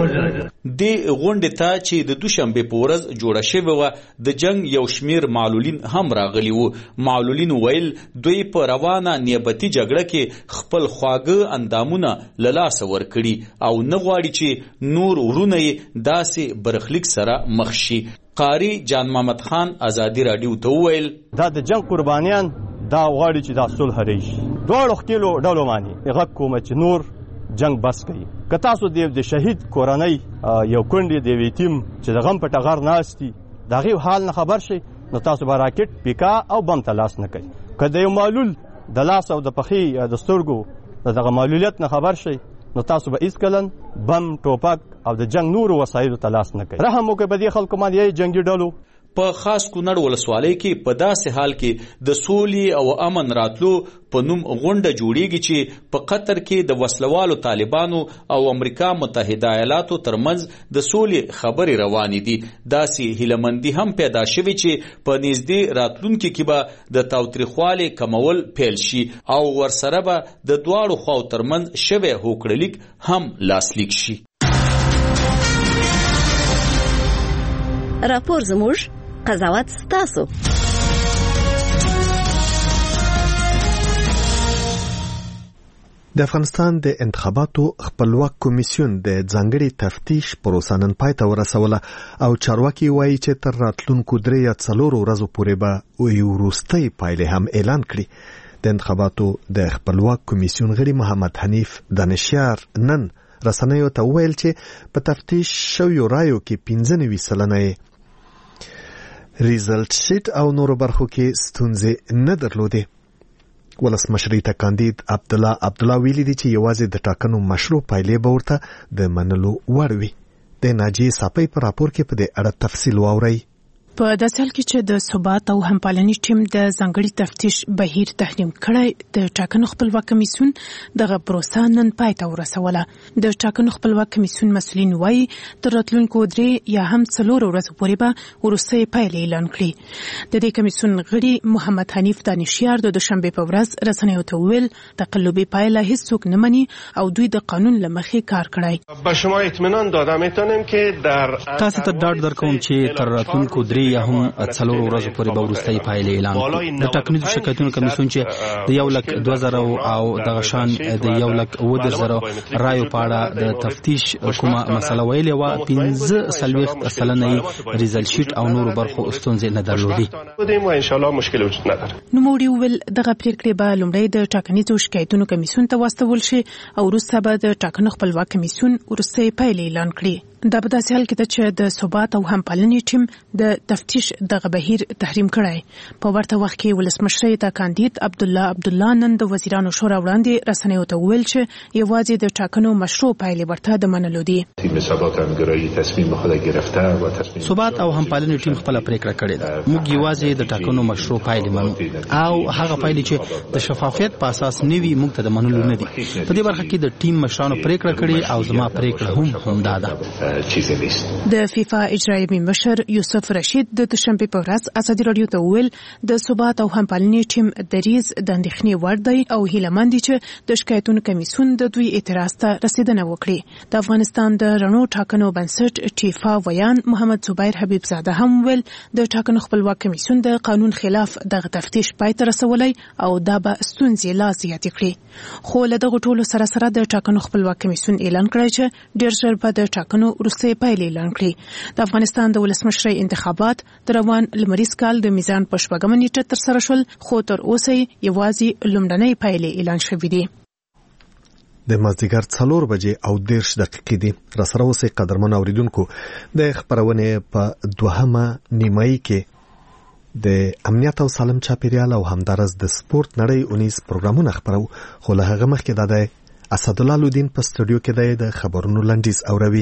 د غونډې ته چې د دوشنبه په ورځ جوړه شوې وه د جنگ یو شمیر معلولین هم راغلي وو. معلولین ویل دوی په روانه نیابتي جګړه کې خپل خواږه اندامونه له لاسه ورکړي او نه غواړي چې نور ورونه یې داسې برخلیک سره مخ شي. قاری جان محمد خان ازادي رادیو ته وویل دا د جنگ قربانیان دا غواړي چې دا صلح راشي. دواړو خپلو ډلو باندې غږ کوم چې نور جنگ بس کوي. که تاسو د شهید کورنۍ یو کونډې د یتیم چې د غم په ټغر ناستي د هغې حال نه خبر شي نو تاسو به راکټ پیکا او بم ته لاس نه کوي. که د یو معلول د لاس او د پښې د سترګو د دغه معلولیت نه خبر شي نو تاسو به هیڅکله بم ټوپک او د جنگ نورو وسایلو ته لاس نه کوي. رحم وکړئ په دې خلکو باندې جنګي ډلو. په خاص کونړ ولسوالۍ کې په داسې حال کې د سولې او امن راتلو په نوم غونډه جوړیږي چې په قطر کې د وسلوالو طالبانو او امریکا متحده ایالاتو ترمنځ د سولې خبرې روانې دي. داسې هیلهمندي هم پیدا شوې چې په نږدې راتلونکي کې به د تاوتریخوالي کمول پیل شي او ورسره به د دواړو خواو ترمنځ شوی هوکړلیک هم لاسلیک شي. راپور زموږ قضاوت ستاسو. د افغانستان د انتخاباتو خپلواک کمیسیون د ځانګړي تفتیش پروسه نن پای ته ورسوله او چارواکي وایي چې تر راتلونکو درې یا څلورو ورځو پورې به یو وروستۍ پایلې هم اعلان کړي. د انتخاباتو د خپلواک کمیسیون غړي محمد حنیف دانشیار نن رسنیو ته وویل چې په تفتیش شویو رایو کې پنځه نوي سلنه ریزلټ شیټ او نورو برخو کې ستونزې نه درلودې. ولسمشر ته کاندید عبدالله عبدالله ویلي دي چې یوازې د ټاکنو مشروع پایلې به ورته د منلو وړ وي. د ناجیې ساپۍ په راپور کې په دې اړه تفصیل واورئ. په داسې حال کې چې د ثبات او همپالنې ټیم د ځانګړي تفتیش بهیر تحریم کړی، د ټاکنو خپلواک کمیسیون دغه پروسه نن پای ته ورسوله. د ټاکنو خپلواک کمیسیون مسؤلین وایي تر راتلونکو درې یا هم څلورو ورځو پورې به وروستۍ پایلې اعلان کړي. د دې کمیسیون غړي محمد حنیف دانشیار د دوشنبې په ورځ رسنیو ته وویل تقلبي پایله هیڅوک نه مني او دوی د قانون له مخې کار کړی. به شما اطمینان دادم میتونیم که در تاسو ته ډاډ درکوم چې تر راتلونکو درې یا هم څلورو ورځو پورې به وروستۍ پایلې اعلان کړي. د ټاکنیزو شکایتونو کمیسیون چې د یو لک دوه زره او دغه شان د یو لک اووه دېرش زره رایو په اړه د تفتیش کومه مسله ویلې وه، پنځه څلوېښت سلنه یې ریزلټ شیټ او نورو برخو ستونزې نه درلودې. نوموړي وویل دغه پرېکړې به لومړی د ټاکنیزو شکایتونو کمیسیون ته واستول شي او وروسته به د ټاکنو خپلواک کمیسیون وروستۍ پایلې اعلان کړي. دا په داسې حال کې ده چې د ثبات او همپالنې ټیم د تفتیش دغه بهیر تحریم کړی. په ورته وخت کې ولسمشر ته کاندید عبدالله عبدالله نن د وزیرانو شورا وړاندې رسنیو ته وویل چې یوازې د ټاکنو مشروع پایلې ورته د منلو دي. ثبات او همپالنې ټیم خپله پرېکړه کړې ده. موږ یوازې د ټاکنو مشروع پایلې منو او هغه پایلې چې د شفافیت په اساس نه وي موږ ته د منلو نه دي. په دې برخه کې د ټیم مشرانو پرېکړه کړې او زما پرېکړه هم همدا ده. د فیفا اجرایي مشر یوسف رشید د دوشنبه په ورځ ازادي رادیو ته وویل د ثبات او همپالنې ټیم دریز د اندېښنې وړ دی او هیلهمند دي چې د شکایتونو کمیسیون د دوی اعتراض ته رسیدنه وکړي. د افغانستان د رڼو ټاکنو بنسټ ټیفا ویان محمد زبیر حبیب زاده هم ویل د ټاکنو خپلواک کمیسیون د قانون خلاف دغه تفتیش پای ته رسولی او دا به ستونزې لا زیاتې کړي. خو له دغه ټولو سره سره د ټاکنو خپلواک کمیسیون اعلان کړی چې ډېر ژر به د ټاکنو وروستۍ پایلې اعلان کړې. د افغانستان د ولسمشرۍ انتخابات د روان لمریز کال د میزان په شپږمه نیټه ترسره شول، خو تر اوسه یوازې لومړنۍ پایلې اعلان شوې دي. د مازدیګر څلور بجې او دیرش دقیقې دي. را سره اوسئ قدرمن اوریدونکو. د خبرونې په دوهمه نیمایي کې د امنیت او سالم چاپیریال او همدارس د سپورت نړۍ اونیز پروګرامونه خبرو، خو له هغه مخکې دا د اسدالله لودین په سټوډیو کې د خبرونو لنډیز اوروي.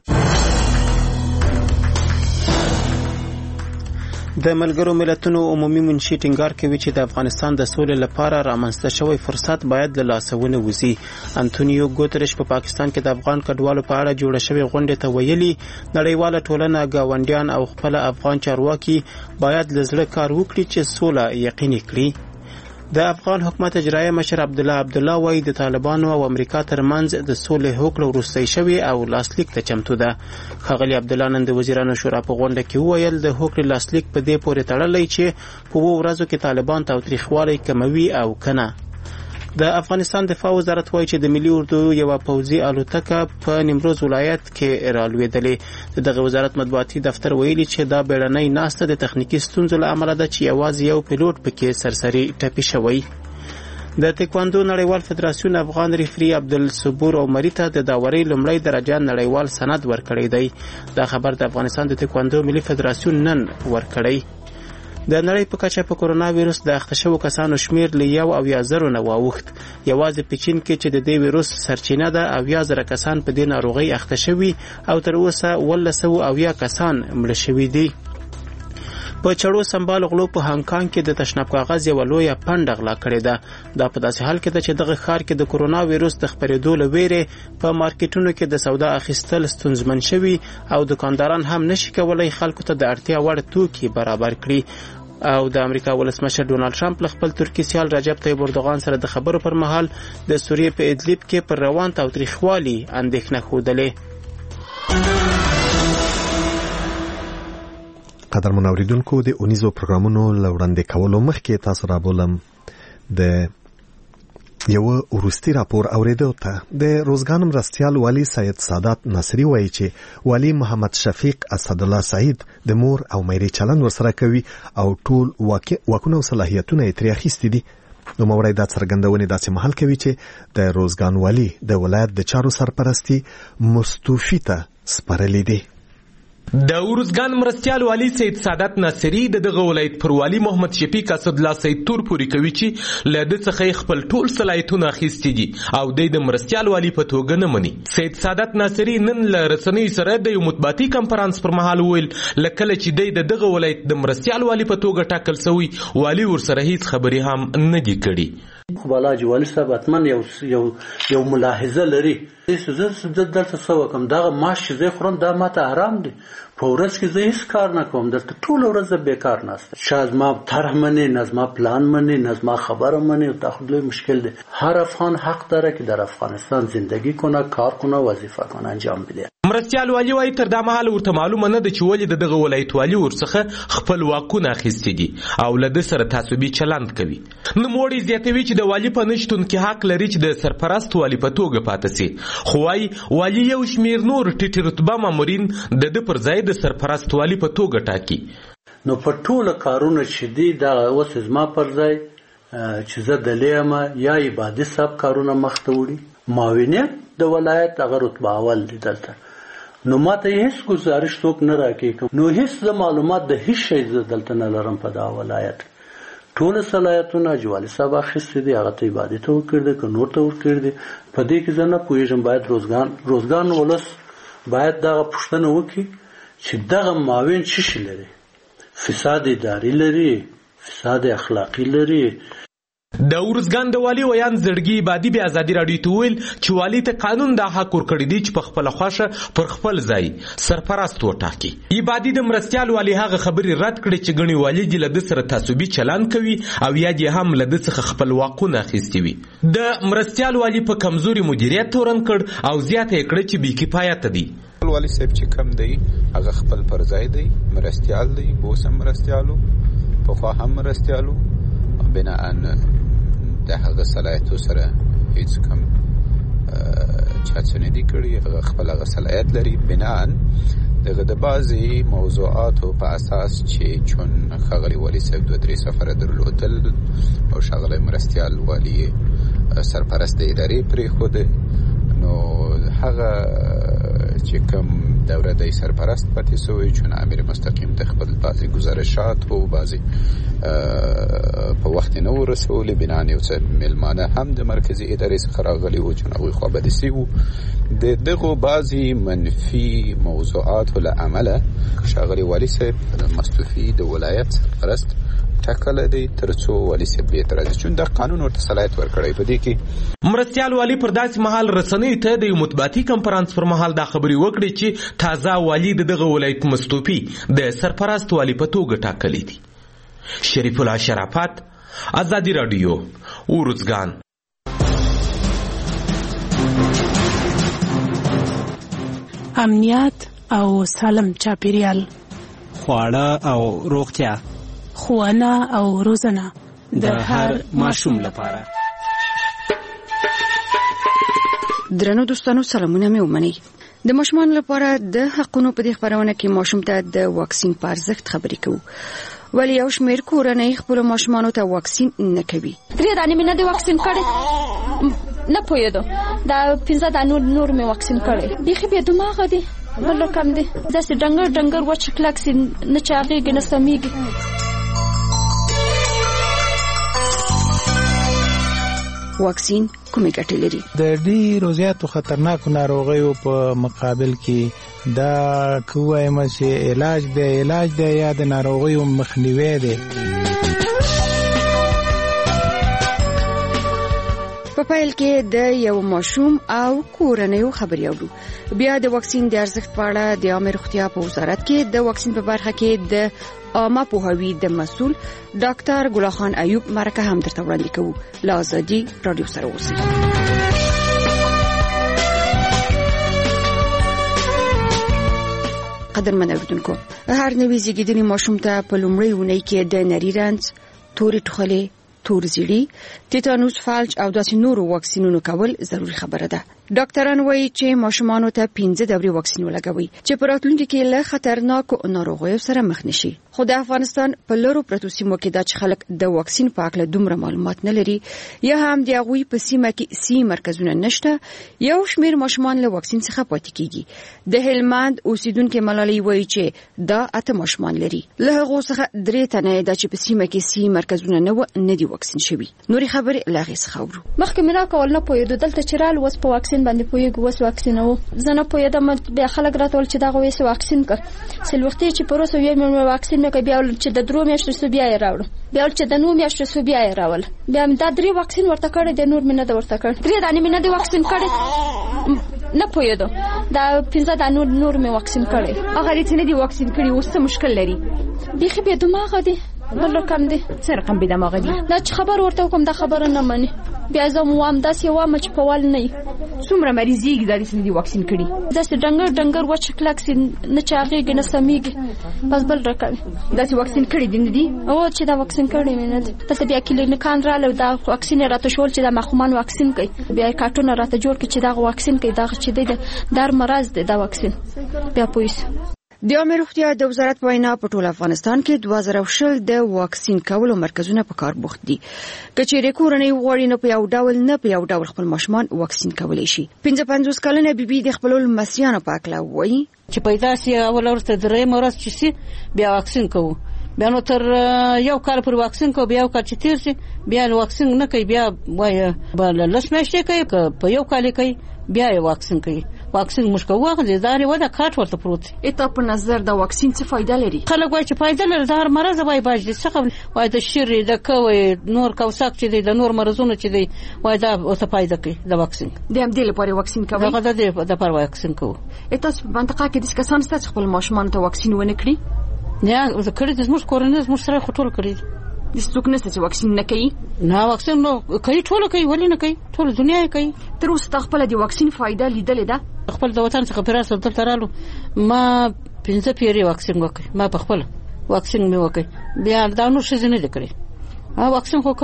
د ملګرو ملتونو عمومي منشي ټینګار کوي چې د افغانستان د سولې لپاره رامنځته شوی فرصت باید له لاسه ونه وځي. انټونیو ګوتریش په پاکستان کې د افغان کډوالو په اړه جوړه شوې غونډې ته ویلي نړیواله ټولنه، ګاونډیان او خپل افغان چارواکي باید له زړه کار وکړي چې سوله یقیني کړي. د افغان حکومت اجرایه مشر عبدالله عبدالله وايي د طالبانو او امریکا ترمنځ د سولې هوکړه وروستۍ شوې او لاسلیک ته چمتو ده. ښاغلي عبدالله نن د وزیرانو شورا په غونډه کې وویل د هوکړې لاسلیک په دې پورې تړلی چې په اوو ورځو کې طالبان تاوتریخوالی کموي او کنه. د افغانستان دفاع وزارت وایي چې د ملي اردو یو پوځي الوتکه په نیمروز ولایت کې رالوېدلې. دغه وزارت مطبوعاتي دفتر ویلي چې دا بیړنۍ ناسته د تخنیکی ستونزو له امله ده چې یوازې یو پیلوټ پکې سرسري ټپي شوی. د تکواندو نړیوال فدراسیون افغان ریفری عبدالصبور عمري ته د داورۍ لومړی درجه نړیوال سند ورکړی دی. دا خبر د افغانستان د تکواندو ملي فدراسیون نن ورکړی. د نړۍ په کچه په کورونا وایرس د اخته شوو کسانو شمیر له یو اویا زرو نه واوښت. یوازې په چین کې چې د دې وایرس سرچینه ده اویا زره کسان په دې ناروغۍ اخته شوي او تر اوسه اوولس سوه اویا کسان مړه شوي دي. په چړو سمبال غلو په هانګ کانګ کې د تشناب کاغذ یو لویه پنډه غلا کړې ده. دا په داسې حال کې ده چې دغه ښار کې د کورونا وایرس د خپرېدو له ویرې په مارکیټونو کې د سودا اخیستل ستونزمن شوي او دکانداران هم نشي کولی خلکو ته د اړتیا وړ توکي برابر کړي. او د امریکا ولسمشر ډونالد ټرمپ له خپل ترکي سیال رجب طیب اردوغان سره د خبرو پر مهال د سوریې په ادلیب کې پر روان تاوتریخوالي اندېښنه ښودلې. قدرمن اوریدونکو، د اونیزو پروګرامونو له وړاندې کولو مخکې تاسو را بولم د یو وروستي راپور اوریدو ته. د روزګان مرستیال والي سید سادات ناصری وایي چې والي محمد شفیق اسدالله سعید د مور او میرې چلند ورسره کوي او ټول واکونه او صلاحیتونه یې ترې اخیستي دي. نوموړی دا څرګندونې داسې مهال کوي چې د روزګان والي د ولایت د چارو سرپرستي مستوفي ته سپارلې دي. د ورزګان مرستیال والی سید سادات ناصری د دغه ولایت پر والی محمد شفیق اسدالله سعید تور پوری کوي چې له د څخه خپل ټول صلاحیتونه اخیستي دي او د مرستیال والی په توګه نه مني. سید سادات ناصری نن له رسنۍ سره د یو مطبوعاتي کانفرنس پر مهال ویل لکه چې د دغه ولایت د مرستیال والی په توګه ټاکل شوی والی ورسره هیڅ خبري هم نه دی کړي. خو بالا جوالي صاحب اتمن یو یو یو ملاحظه لري. زه زه دلته څه وکم دغه معاش چې زه خورم دا ماته حرام دی. په ورځ کې زه هیڅ کار نه کوم، دلته ټوله ورځ بیکار ناسته. شاید ما طرح منی، نه زما پلان منی، نه زما خبره منی. دا خو لوی مشکل دی. هر افغان حق داره که در افغانستان زندگی کنه، کار کنه، وظیفه کنه، انجام بده. مرستیال والی وايي تر دا مهال ورته معلومه نه ده چې ولې دغه ولایت والی ورڅخه خپل واکونه اخیستي دي او له ده سره تعصبي چلند کوي. نوموړی زیاتوي چې د والي په نشتون کې حق لري چې د سرپرست والي په توګه پاتې سي، خو وايي والي یو شمیر نور ټیټ رتبه مامورین د ده پر ځای د سرپرست والي په توګه ټاکي. نو په ټوله کارونه چې دي دا اوس زما پر ځای چې زه دلې یم یا عبادي صاحب کارونه مخته وړي، معاونیت د ولایت هغه رتبه اول دی دلته. نو ماته هیڅ گزارش څوک نه راکوي، نو هیڅ معلومات د هیڅ شی زه دلته نه لرم په دا ولایت. ټول صلاحیتونه جوالي صاحب اخیستي دي، هغه ته عبادت ته ورکړي دي که نور ته ورکړي دي. په دې کې زه نه پوهېږم. باید روزګان روزګان ولس باید دغه پوښتنه وکړي چې دغه معاون څه شی لري. فساد اداري لري، فساد اخلاقي لري. د ورزګان د والي ویان زړګي عبادي بیا ازادي راډیو ته ویل چې والي ته قانون دا حق ورکړی دی چې په خپل خوښه پر خپل ځای سرپرست وټاکي. عبادي د مرستیال والي هغه خبرې رد کړې چې ګڼي والي دې له ده سره تعصبي چلند کوي او یا دې هم له ده څخه خپل واکونه اخیستي وي. د مرستیال والي په کمزوري مدیریت تورن کړ او زیاته یې کړه چې بې کفایته دی. والي صاحب چې کم دی هغه خپل پر ځای دی، مرستیال دی، اوس هم مرستیالو، پخوا هم مرستیالو، بناء د هغه صلاحیتو سره هیڅ کم چا څه نه دي کړي، هغه خپل هغه صلاحیت لري. بناً دغه د بعضې موضوعاتو په اساس چې چون ښاغلي والي صاحب دوه درې سفره درلودل او ښاغلی مرستیال والي سرپرست د ادارې پرېښودې، نو هغه چې کوم دوره د سرپرست پاتې سوی چون امیر مستقیم د خپل بعضې گزارشات او بعضې په وخت نه ورسولې. بنان یو څه مېلمانه هم د مرکزي ادارې څخه راغلي وو چون هغوی خوابدسي وو. د دغو بعضې منفي موضوعاتو له امله ښاغلي والي صاحب مستوفي د ولایت سرپرست ټاکلی دی تر څو والي صاحب بې اعتراضي، چون د قانون ورته صلاحیت ورکړی. په دې کې مرستیال والي پر داسې مهال رسنیو ته د یو مطبوعاتي کنفرانس پر مهال دا خبرې وکړې چې تازه والي د دغه ولایت مستوفي د سرپرست والي په توګه ټاکلی دی. شریف الله شرافت، ازادي راډیو، ارزګان. امنیت او سالم چاپیریال، خواړه او روغتیا، ښوونه او روزنه د هر ماشوم لپاره. درنو دوستانو، سلامونه مې ومنئ. د ماشومانو لپاره د حقونو په دې خبرونه کې ماشوم ته د واکسین په ارزښت خبرې کوو، ولی یو شمېر کورنۍ خپلو ماشومانو ته واکسین نه کوي. درې دانې مې نه دی واکسین کړی، نه پوهېدو. دا پنځه دانو نور مې واکسین کړی. بیخي بې دماغه دی، بل رقم دی. داسې ډنګر ډنګر وچ کلک سي، نه چاغېږي نه سمیږي. واکسین کومې ګټې لري؟ د ډېرو زیاتو خطرناکو ناروغیو په مقابل کې دا که ووایم چې علاج دی علاج دی یا د ناروغیو مخنیوی دی. په پیل کې د یو ماشوم او کورنیو خبرې اورو. بیا د واکسین د ارزښت په اړه د عامه روغتیا په وزارت کې د واکسین په برخه کې د عامه پوهاوي د مسؤل ډاکټر ګل خان ایوب مرکه هم درته وړاندې کوو. له ازادي راډیو سره اوسئ. قدرمن اوریدونکو، هر نوي زیږیدلي ماشوم ته په لومړۍ اونۍ کې د نري رنځ، تورې ټوخلې، تور زیړي، تیتانوس، فالج او داسې نورو واکسینونو کول ضروري خبره ده. ډاکټران وایي چې ماشومانو ته پنځه دورې واکسین ولګوي چې په راتلونکي کې له خطرناکو ناروغیو سره مخ نشي. خو د افغانستان په لرو پرتو سیمو کې دا چې خلک د واکسین په اړه دومره معلومات نه لري، یا هم د هغوی په سیمه کې سی مرکزونه نشته، یو شمېر ماشومان له واکسین څخه پاتې کیږي. د هلمند اوسیدونکو ملالۍ وایي چې دا اته ماشومان لري، له هغو څخه درې تنه د چې په سیمه کې سی مرکزونه نه و نه دي واکسین شوي. نورې خبرې لا غي څخه اورو. مخکې مې را کول نه پوهېدو، دلته چې رال وس په واکسین باندې پوهېږو، وس واکسین وو. زه نه پوهېدم، بیا خلک راته ویل چې دغه ویسې واکسین کړه. سلوختې چې په روسو ویې مې واکسین مې کړ، بیا چې د درو میاشتو سو بیا یې راوړم، بیا چې د نو میاشتو سو بیا یې راول، بیا مې دا درې واکسین ورته کړی، د نور مې نه د ورته کړ. درې دانې مې نه دی واکسین کړی، نه پوهېدو. دا پنځه دانو نور مې واکسین کړی. هغه دې چې نه دی واکسین کړي اوس څه مشکل لري؟ بیخي بې دماغه دی، بل رقم دی. څه رقم بې دماغه دی؟ دا چې خبر ورته وکړم دا خبره نه مني، بیا زه وام داسې وام چې په وال نه وي. څومره مریضېږي دا دې چې نه دی واکسین کړي؟ داسې ډنګر ډنګر وچ کلک سي، نه چاغېږي نه سمیږي، بس بل رقم. داسې واکسین کړي دي نه دي؟ او چې دا واکسین کړی مې نه دی. دلته بیا کلینیکان راغلل، دا واکسین یې راته ښول چې دا ماشومان واکسین کوي، بیا یې کارټونه راته جوړ کړي چې دا واکسین کوي، دغه چې دی د هر مرض دی دا واکسین. بیا پوه شو. د عامه روغتیا د وزارت وینا په ټول افغانستان کې دوه زره شل د واکسین کولو مرکزونه په کار بوخت دي. کچېرې کورنۍ غواړي نه په یو ډول نه په یو ډول خپل ماشومان واکسین کولی شي. پنځه پنځوس کلنه بیبي د خپلو لمسیانو په اړه وایي چې پیدا سي اول ورته درې مرز چې سي بیا واکسین کوو، بیا نو تر یو کال پر واکسین کوو، بیا یو کال چې تیر سي بیا واکسین نه کوي، بیا وایي بل لس میاشتې کوي، په یو کال کوي بیا یې واکسین کوي. واکسین موږ کوو هغه د ادارې وده کارت ورته پروت. اته په نظر د واکسین څه فایده لري؟ خلک وایي چې فایده لري، د هر مرض وایي باج دي څخه وایي د شری د کوي نور کوساک چې دی د نور مرزونو چې دی وایي دا اوسه فایده کوي د واکسین. د هم دې لپاره واکسین کوي؟ هغه د دې لپاره واکسین کوو. اته په منطقه کې د کسان ست خپل ماشومان ته واکسین ونه کړی؟ نه زه کړی د زموږ کورنۍ زموږ سره خټول کړی د څوک نشته چې واکسین نه کوي؟ نه واکسین نو کوي، ټول کوي، ولې نه کوي؟ ټول دنیا یې کوي. تر اوسه خپل د واکسین فایده لیدلې ده؟ خپل د وطن څخه پر اساس دلته رالو ما پنځه پیری واکسین وکړ، ما په خپل واکسین مې وکړ، بیا دا نو څه نه لیکري. ها واکسین خو کو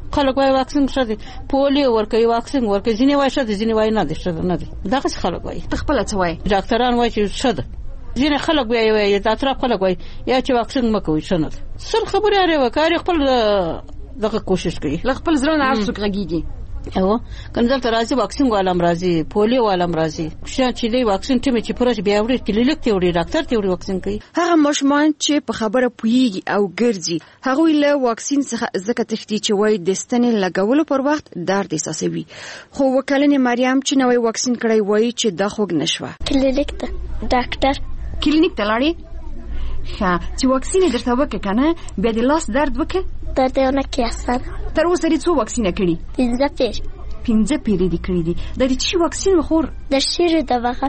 خلک وایي واکسین ښه دی، پولیو ورکوي واکسین ورکوي، ځینې وایي ښه دی، ځینې وایي نه دی ښه نه دی. دغسې خلک وایي. ته خپله څه وایي؟ ډاکټران وایي چې ښه ده، ځینې خلک بیا وایي د اطراف خلک وایي یا چې واکسین مه کوئ ښه نه ده. سل خبرې هرې وکړي خپل دغه کوشش کوي، له خپل زړه نه هر څوک غږېږي. او کنه دلته راځي واکسین والم راځي، پولیو والم راځي، شان چې دی واکسین ټیم چې پروژه بیا وړي کلینیک ته وړي، ډاکټر ته وړي واکسین کوي. هغه ماشومان چې په خبره پوهیږي او ګرځي هغوی له واکسین څخه ځکه تښتي چې وایي د ستنې لګولو پر وخت درد احساسوي. خو وکلنې مریم چې نوې واکسین کړی وایي چې دا خوږ نشوه. کلینیک ته ډاکټر کلینیک ته لاړې ښه چې واکسین یې درته وکړه که نه بیا د لاس درد وکړه؟ درد یې ونه کړي اصلا. تر اوسه دې څو واکسینه کړي؟ پنځه پېر پنځه پیرې دي کړي دي. د دې چې واکسین وخور د شیرې د بغل.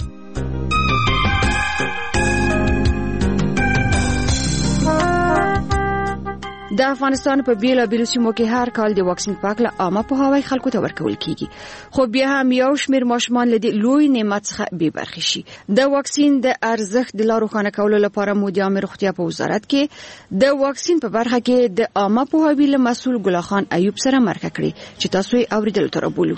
د افغانستان په بیلابیلو سیمو کې هر کال د واکسین په اړه عامه پوهاوی خلکو ته ورکول کیږي، خو بیا هم یو شمېر ماشومان له دې لوی نعمت څخه بې برخې شي. د واکسین د ارزښت د لا روښانه کولو لپاره مو د عامه روغتیا په وزارت کې د واکسین په برخه کې د عامه پوهاوي له مسؤل ګل خان ایوب سره مرکه کړې چې تاسو یې اوریدلو ته راوبولو.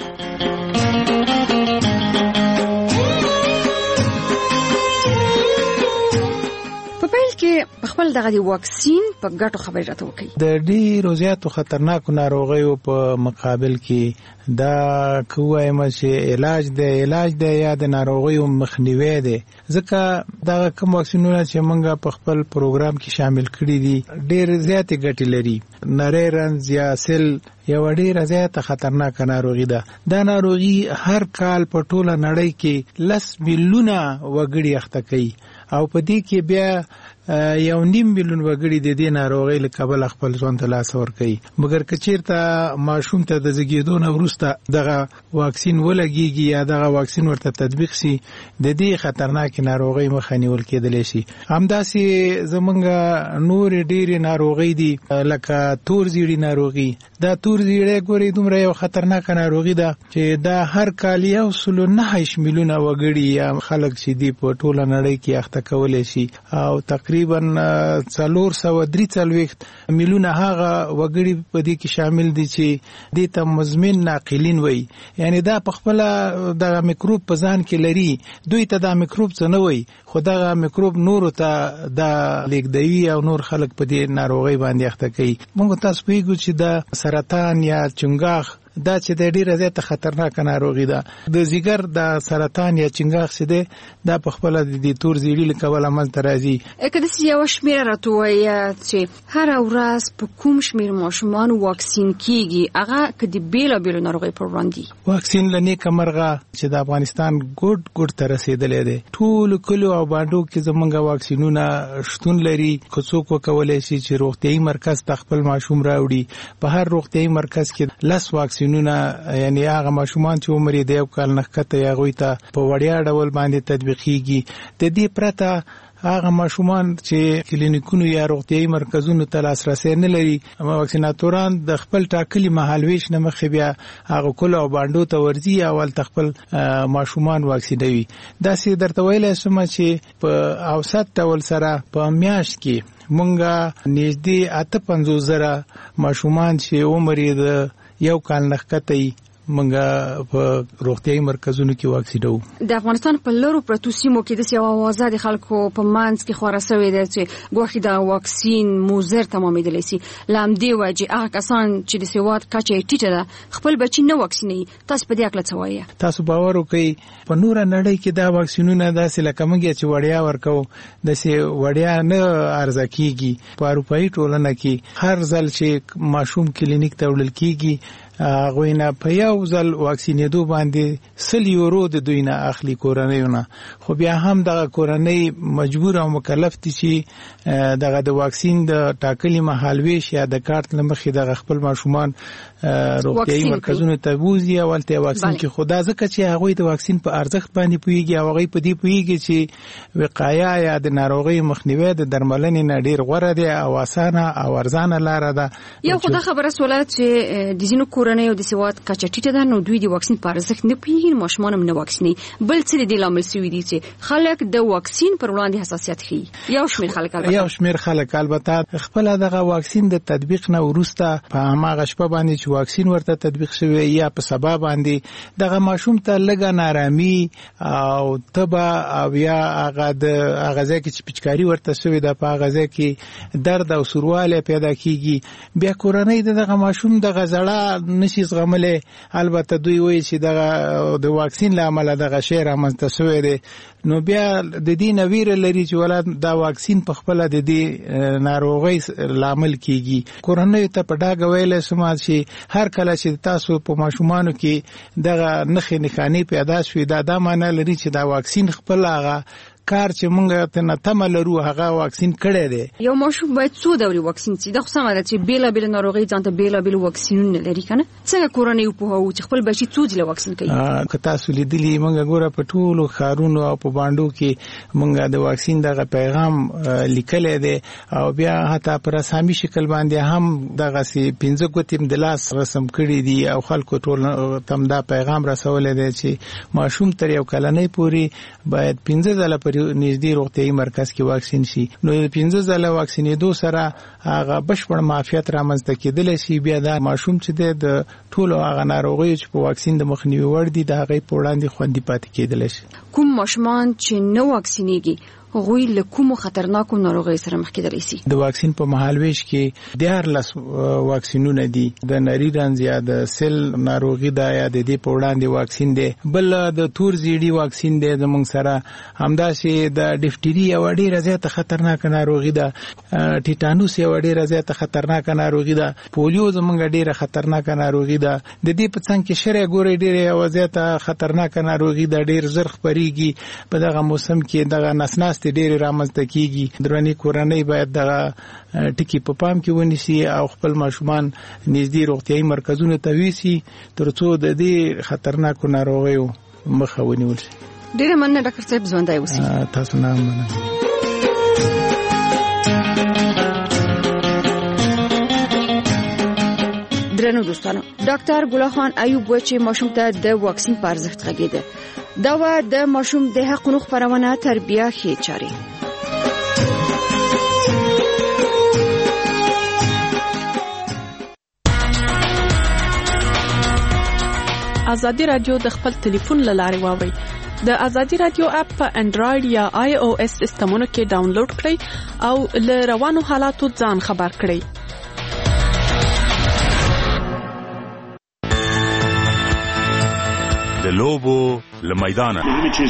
کې خپل دغه واکسین په ګټو خبرې راته وکړي. د ډېرو زیاتو خطرناکو ناروغیو په مقابل کې دا کومه چې علاج دی علاج دی یا د ناروغیو مخنیوي دی، ځکه دا کوم واکسینونه چې موږ په خپل پروګرام کې شامل کړي دي ډېر زیاتې ګټې لري. نری رنځ یا سل یو ډېره زیاته خطرناکه ناروغي ده. دا ناروغي هر کال په ټوله نړۍ کې لس میلیونه وګړي اخته کوي او په دې کې بیا یو نیم میلیون وګړي د دې ناروغۍ له کبله خپل ژوند ته لاس ورکوي. مګر که چېرته ماشوم ته د زیږېدو نه وروسته دغه واکسین ولګېږي یا دغه واکسین ورته تطبیق شي د دې خطرناکې ناروغۍ مخه نیول کېدلی شي. همداسې زمونږ نورې ډېرې ناروغۍ دي لکه تور زیړي ناروغي. دا تور زیړی ګورئ دومره یو خطرناکه ناروغي ده چې دا هر کال یو سلو نهه میلیونه وګړي یا خلک چې دي په ټوله نړۍ کې اخته کولی شي او تقریبا څلور سوه درې څلوېښت میلیونه هغه وګړي په دې کې شامل دي چې دې ته مزمن ناقلین وایي، یعنی دا په خپله دغه میکروب په ځان کې لري. دوی ته دا میکروب څه نه وایي خو دغه میکروب نورو ته دا لیږدوي او نور خلک په دې ناروغۍ باندې اخته کوي. موږ تاسو پوهېږو چې دا سرطان یا چنګاښ دا چې د ډیره زیاته خطرناکه ناروغي ده. د ځیګر د سرطان یا چنګاښ چې ده دا په خپل د تور زیړي له کبله منځته راځي. که داسې یو شمېره راته ووایه چې هره ورځ په کوم شمېر ماشومان واکسین کیږي هغه که د بېلابېلو ناروغیو پر وړاندې؟ واکسین له نیکه مرغه چې د افغانستان ګوټ ګوټ ته رسېدلی دی. ټولو کلیو او بانډو کې زمونږ واکسینونه شتون لري. که څوک وکولی شي چې روغتیایي مرکز ته خپل ماشوم راوړي، په هر روغتیایي مرکز کې لس واکسین یعنی هغه ماشومان چې عمر یې د یو کال نه ښکته یا هغوی ته په وړیا ډول باندې تطبیقېږي. د دې پرته هغه ماشومان چې کلینیکونو یا روغتیایي مرکزونو ته لاسرسی نه لري، واکسیناتوران د خپل ټاکلي مهالویش نه مخکې بیا هغه کلو او بانډو ته ورځي او هلته خپل ماشومان واکسینوي. داسې درته ویلی شم چې په اوسط ډول سره په میاشت کې مونږه نږدې اته پنځوس زره ماشومان چې عمر یې د یو کال نه ښکته منګه په روغتیایي مرکزونو کې واکسینو. د افغانستان په لرو پرتو سیمو کې د سیاو اوازه د خلکو په منځ کې خورا شوې ده چې ګواښي د واکسین موزر تمامېدلی سي. له همدې وجې هغه کسان چې د سواد کچه یې ټیټه ده خپل بچي نه واکسینوي. تاسو په دې هکله څه وایئ؟ تاسو باور وکړئ په نوره نړۍ کې دا واکسینونه داسې لکه موږ چې وړیا ورکوو داسې وړیا نه عرضه کېږي. په اروپایي ټولنه کې هر ځل چې ماشوم کلینیک ته وړل کېږي هغوی نه په یو ځل واکسینېدو باندې سل یورو د دوی نه اخلي کورنیو نه. خو بیا هم دغه کورنۍ مجبور او مکلف دي چې دغه د واکسین د ټاکلي مهالویش یا د کارت له مخې دغه خپل ماشومان روغتیایي مرکزونو ته بوځي او هلته یې واکسین کړي. خو دا ځکه چې هغوی د واکسین په ارزښت باندې پوهېږي او هغوی په دې پوهېږي چې وقایه یا د ناروغۍ مخنیوی د درملنې نه ډېر غوره دی او اسانه او ارزانه لاره ده. یو خو دا خبره سوله چې د ځینو کورنیو کورنۍ د سواد کچه ټیټه ده نو دوی د واکسین په ارزښت نه پوهیږي، ماشومان هم نه واکسیني. بل څه د لامل سوي دي چې خلک د واکسین پر وړاندې حساسیت ښيي. یو شمېر خلک البته یو شمېر خلک البته خپل دغه واکسین د تطبیق نه وروسته په هغه شپه باندې چې واکسین ورته تطبیق شوی یا په سبا باندې دغه ماشوم ته لږه نارامي او تبه او یا هغه د هغه ځای کې چې پچکاری ورته شوی د په هغه ځای کې درد او سورواله پیدا کیږي. بیا کورنۍ دغه ماشوم دغه زړه نشي زغملې، البته دوی وایي چې دغه د واکسین لامل دغه شی رامنځته شوی دی. نو بیا د دې نویر لري چې ولادت دا واکسین په خپل د دې ناروغي لامل کیږي. کورنۍ ته په ډاګه ویل سمات چې هر کله چې تاسو په ماشومانو کې دغه نخې نښانې پیدا شوي دا دا معنی لري چې دا واکسین خپل هغه کار چې مونږ ته نه تم لرو هغه واکسین کړی دی. یو ماشوم باید څو ډول واکسین شي. دا خو سمه ده چې بیل بیل ناروغي ځانته بیل بیل واکسینونه لري کنه. څنګه کورنۍ په هو چې خپل بچی څو ځله واکسین کوي؟ ا که تاسو لیدلی مونږ ګوره په ټولو خارونو او په باندو کې مونږ د واکسین دغه پیغام لیکل دی او بیا حتی پر رسمي شکل باندې هم دغه سي پنځه کوتیم د لاس رسم کړی دی او خلکو ټول تم دا پیغام رسول دی چې ماشوم تر یو کلنۍ پوري باید پنځه ځله پر نږدې روغتيایي مرکز کې واکسین شي. نو د پنځه ځله واکسینېدو سره هغه بشپړ معافیت رامنځته کېدلی شي. بیا دا ماشوم چې د ټولو هغه ناروغیو چې په واکسین د مخنیوي وړ دي د هغې په وړاندې خوندي پاتې کېدلی شي. کوم ماشومان چې نه واکسینېږي غوی له کومو خطرناکو ناروغیو سره مخ کېدلی شي؟ د واکسین په مهالویش کې دیارلس واکسینونه دي. د نری رنځ یا د سل ناروغي دا یا د دې په وړاندې واکسین دی. بل د تور زیړي واکسین دی زموږ سره. همداسې د ډیفټری یو ډېره زیاته خطرناکه ناروغي ده. ټیټانوس یو ډېره زیاته خطرناکه ناروغي ده. پولیو زموږ ډېره خطرناکه ناروغي ده. د دې په څنګ کې شری ګوري ډېره یو زیاته خطرناکه ناروغي ده. ډېر زر خپريږي په دغه موسم کې. دغه نسناس ته ډېر رامنځته کیږي. درونی کورنۍ باید دغه ټکی په پام کې ونیسي او خپل ماشومان نږدې روغتيایي مرکزونو ته ویسي ترڅو د دې خطرناکو ناروغیو مخه ونیول شي. ډېر مننه ډاکټر صاحب، ژوندی اوسئ. تاسو نه مننه. درنو دوستانو، ډاکټر ګل خان ایوب و چې ماشوم ته د واکسین په ارزښت غږیده. دا و د ماشوم د حقوقو خبرونه تربیه ښې چاري. ازادي رادیو د خپل ټلیفون لارې واوري. د ازادي رادیو اپ په انډراید یا آی او اس سیسټمونو کې ډاونلوډ کړئ او له روانو حالاتو ځان خبر کړئ. د لوبو لمیدانه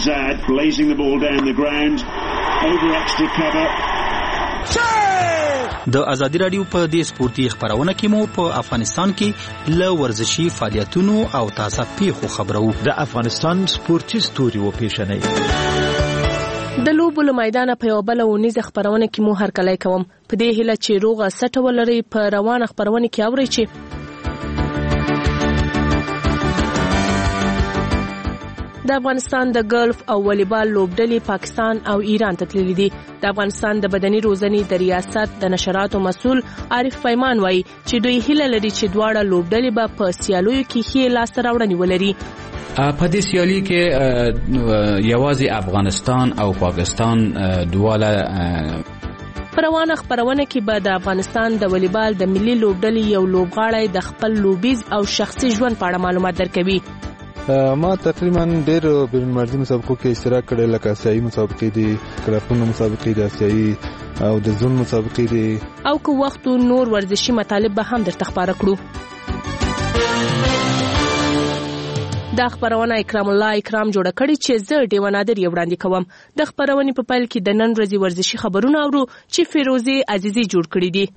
د ازادي رادیو په دې سپورتي خبرونه کې مو په افغانستان کې ل ورزشي فعالیتونو او تازه پیښو خبرو. د افغانستان سپورتي ستوري و پیښنې د لوبو لمیدانه په یو بل ونیز خبرونه کې مو هر کله کوم په دې هله چې روغه سټه ولري په روانه خبرونه کې اوري چې د افغانستان د ګلف او والیبال لوبډلې پاکستان او ایران ته تللي دي. د افغانستان د بدني روزنې د ریاست د نشراتو مسؤل عارف پیمان وایي چې دوی هیله لري چې دواړه لوبډلې به په سیالیو کې ښې لاسته راوړنې ولري. په دې سیالي کې یوازې افغانستان او پاکستان دواړه په روانه خبرونه کې به د افغانستان د والیبال د ملي لوبډلې یو لوبغاړی د خپل لوبیز او شخصي ژوند په اړه معلومات درکوي. ما تقریبا ډېر بین‌المللي مسابقو کې اشتراک کړی، لکه آسیایي مسابقې دي، کلپونو مسابقې دي، آسیایي او د زون مسابقې دي، او که وخت نور ورزشي مطالب به هم درته خبره کړو. دا خبرونه اکرام الله اکرام جوړه کړې چې زه ډیوه نادر یې وړاندې کوم. د خبرونې په پیل کې د نن ورځې ورزشي خبرونه اورو چې فیروزه عزیزي جوړ کړي دي.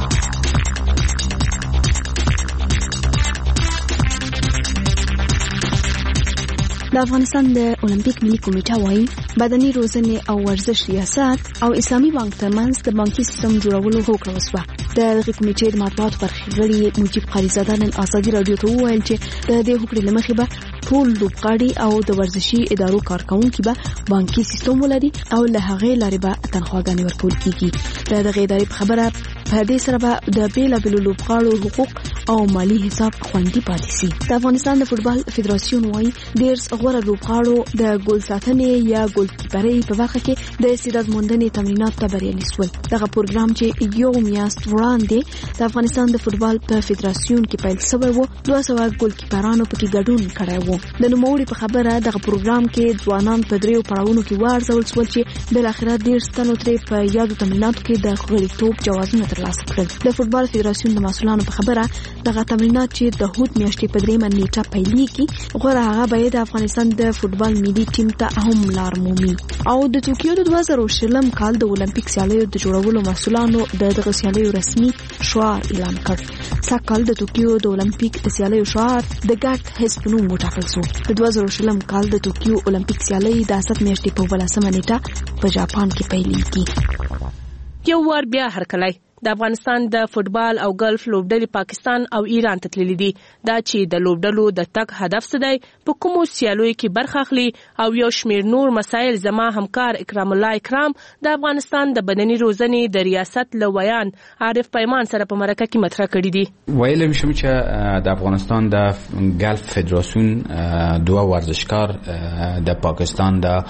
د افغانستان د اولمپیک ملي کمیټه وايي بدني روزنې او ورزش ریاست او اسلامي بانک ترمنځ د بانکي سیستم جوړولو هوکړه وشوه. د دغه کمیټې د مطبوعاتو برخې غړي مجيب قریزاده نن ازادي رادیو ته وویل چې د دې هوکړې له مخې به ټول لوبغاړي او د ورزشي ادارو کارکونکي به بانکي سیستم ولري او له هغې لارې به تنخواګانې ورکول کیږي. د دغه ادارې په خبره په دې سره به د بیلابیلو لوبغاړو حقوق او مالی حساب خوندي پاتې سي. د افغانستان د فوتبال فدراسیون وايي ډیر غوړه لوبغاړو د ګول ساتنې یا ګول کیپرۍ په برخه کې د استعداد موندنې تمرینات ته بریالي شول. دغه پروګرام چې یو میاشت وړاندې د افغانستان د فوتبال په فدراسیون کې پیل شوی و، دوه سوه ګول کیپرانو پکې ګډون کړی و. د نوموړي په خبره دغه پروګرام کې ځوانان په دریو پړاوونو کې وارزول شول چې بالاخره ډیر ستنو ترې په یادو تمریناتو کې د غړیتوب جوازونه ترلاسه کړل. د فوتبال فدراسیون د مسؤلانو په خبره دغه تمرینات چې د هوت میاشتې په دریمه نیټه پیلېږي، غوره هغه باید د افغانستان د فوتبال ملي ټیم ته هم لار مومي. او د ټوکیو د دوه زره شلم کال د اولمپیک سیالیو د جوړولو مسؤلانو د دغه سیالیو رسمي شعار اعلان کړ. سږکال د ټوکیو د اولمپیک د سیالیو شعار د ګډ حزب په نوم وټاکل شو. د دوه زره شلم کال د ټوکیو اولمپیک سیالۍ د اسد میاشتې په ولسمه نیټه په جاپان کې پیلېږي. یو ور بیا هرکلی د افغانستان د فوتبال او ګلف لوبډلې پاکستان او ایران ته تللي دي. دا چې د لوبډلو د تګ هدف څه دی، په کومو سیالیو کې برخه اخلي او یو شمیر نور مسایل زما همکار اکرام الله اکرام د افغانستان د بدني روزنې د ریاست له ویان عارف پیمان سره په مرکه کې مطرح کړي دي. ویل میشم چې د افغانستان د ګلف فدراسیون دوه ورزشکار د پاکستان د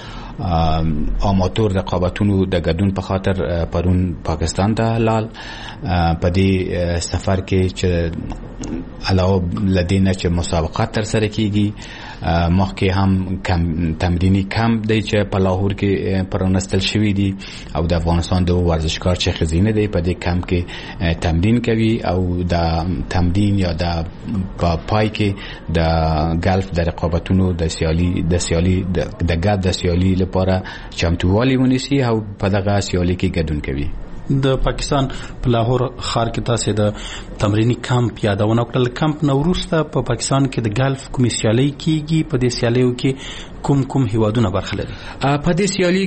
آماتور رقابتونو د ګډون په خاطر پرون پاکستان ته لال په دې سفر کې چې علاوه لدینه چې مسابقات تر سره کیږي، مخکې هم کم تمرینی کمپ دی چې په لاهور کې پرانستل شوی دی او د افغانستان د ورزشکار چې خزینه دی په دې کمپ کې تمرین کوي او د تمرین یا د پای کې د ګلف د رقابتونو د سیالي د سیالي د ګډ د سیالي لپاره چمتووالی ونیسي او په دغه سیالي کې ګډون کوي. د پاکستان په لاهور ښار کې تاسو د تمرینی کمپ یادونه وکړل. کمپ نو وروسته په پاکستان کې د ګلف کومې سیالۍ کیږي؟ په دې سیالیو کې کوم کوم هیوادونه برخه لري؟ په دې سیالي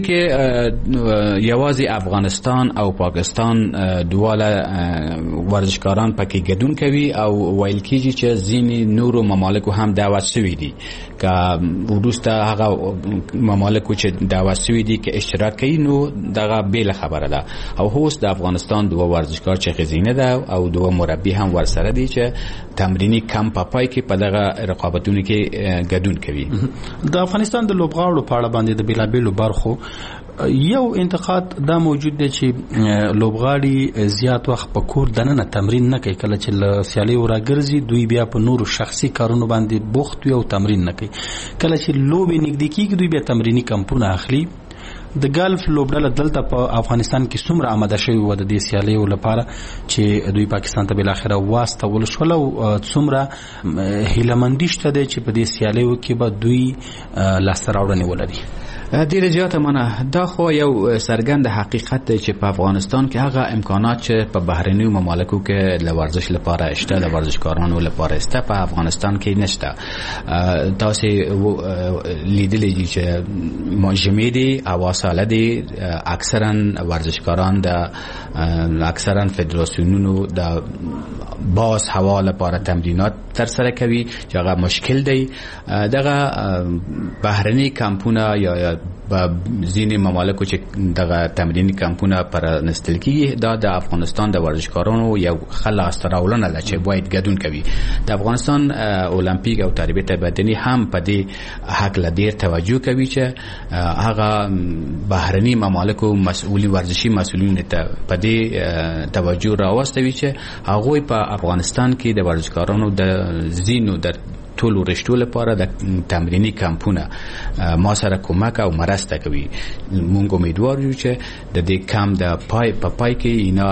کې یوازې افغانستان او پاکستان دواړه ورزشکاران پکې ګډون کوي او ویل کیږي چې ځینې نورو ممالکو هم دعوت شوي دي که وروسته هغه ممالکو چې دعوت شوي دي که اشتراک کوي نو دغه بیل خبره ده. او اوس د افغانستان دوه ورزشکار چې خزینه ده او دوه مربي هم ورسره دي چې تمرینی کمپ پای کې په دغه رقابتونو کې ګډون کوي. د افغانستان د لوبغاړو په اړه باندې د بیلابیلو برخو یو انتقاد دا موجود دی چې لوبغاړي زیات وخت په کور دننه تمرین نه کوي، کله چې له سیالیو راګرځي دوی بیا په نورو شخصي کارونو باندې بوخت وي او تمرین نه کوي. کله چې لوبې نږدې کېږي دوی بیا تمرینی کمپونه اخلي. د ګلف لوبډله دلته په افغانستان کې څومره آماده شوی و د دې سیالیو لپاره چې دوی پاکستان ته بالاخره واستول شول او څومره هیلهمندي شته دی چې په دې سیالیو کې به دوی لاسته راوړنې ولري؟ ډیره زیاته منه. دا خو یو څرګند حقیقت دی چې په افغانستان کې هغه امکانات چې په بهرنیو ممالکو کې د ورزش لپاره شته د ورزشکارانو لپاره شته په افغانستان کې نشته. تاسو لیدلی دي چې مجمع دي اواساله دي اکثرا ورزشکاران د اکثرا فدراسیونونو د باز هوا لپاره تمرینات تر سره کوي چې هغه مشکل دی. دغه بهرنی کمپونه یا په ځینې ممالکو چې دغه تمرینی کمپونه پرانستل کیږي دا د افغانستان د ورزشکارانو یو خلاص راولنه ده چې باید ګډون کوي. د افغانستان اولمپیک او تربیت بدني هم په دې حق لدیر توجه کوي چې هغه بهرنی ممالکو مسؤلین ورزشي مسؤلین ته په دې توجه راوستوي چې هغه په افغانستان کې د ورزشکارانو د زینو در ټول ورشتو لپاره د تمرینی کمپونه ما سره کومک او مرسته کوي. مونږ امیدوار یو چې د دې کم د پای په پای کې اینا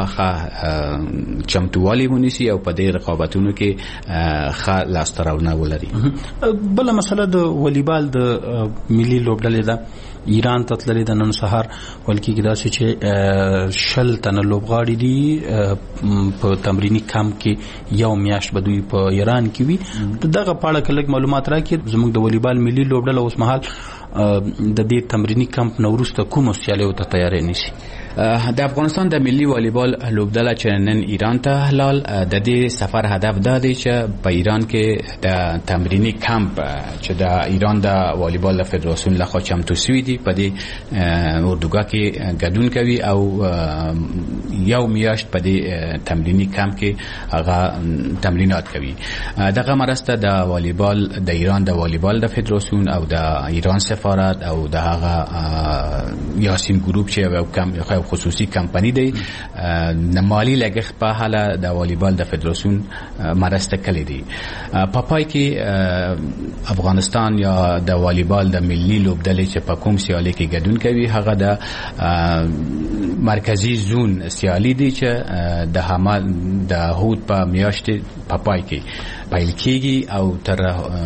ښه چمتووالی ونیسي او په دې رقابتونو کې ښه لاسته راوړنه ولري. بل مسله د والیبال د ملي لوبډلې ده ایران ته تللې ده. نن سهار ولکې کې داسې چې شل تنه لوبغاړي دي په تمرینی کمپ کې یو میاشت به دوی په ایران کې وي. دغه په اړه کلک معلومات راکړي. زموږ د والیبال ملي لوبډله اوس مهال د دې تمرینی کمپ نو وروسته کوم سیالیو ته تیاری نیسي؟ د افغانستان د ملي والیبال لوبډله چې نن ایران ته لاړ، د دې سفر هدف دا دی چې په ایران کې د تمرینی کمپ چې د ایران د والیبال فدراسیون لخوا چمتو شوی دی په دې اردوګاه کې ګډون کوي او یو میاشت په دې تمرینی کمپ کې هغه تمرینات کوي. دغه مرسته د والیبال د ایران د والیبال د فدراسیون او د ایران سفارت او د هغه یاسین ګروپ چې یو کم خصوصي کمپنی دی د مالی لګښت په حاله د والیبال د فدراسیون مرسته کړې دي. په پای کې افغانستان یا د والیبال د ملي لوبډلې چې په کوم سیالي کې ګډون کوي هغه د مرکزی زون سیالي دی چې د حمل د هود په میاشت په پای کې پیل کیږي او تر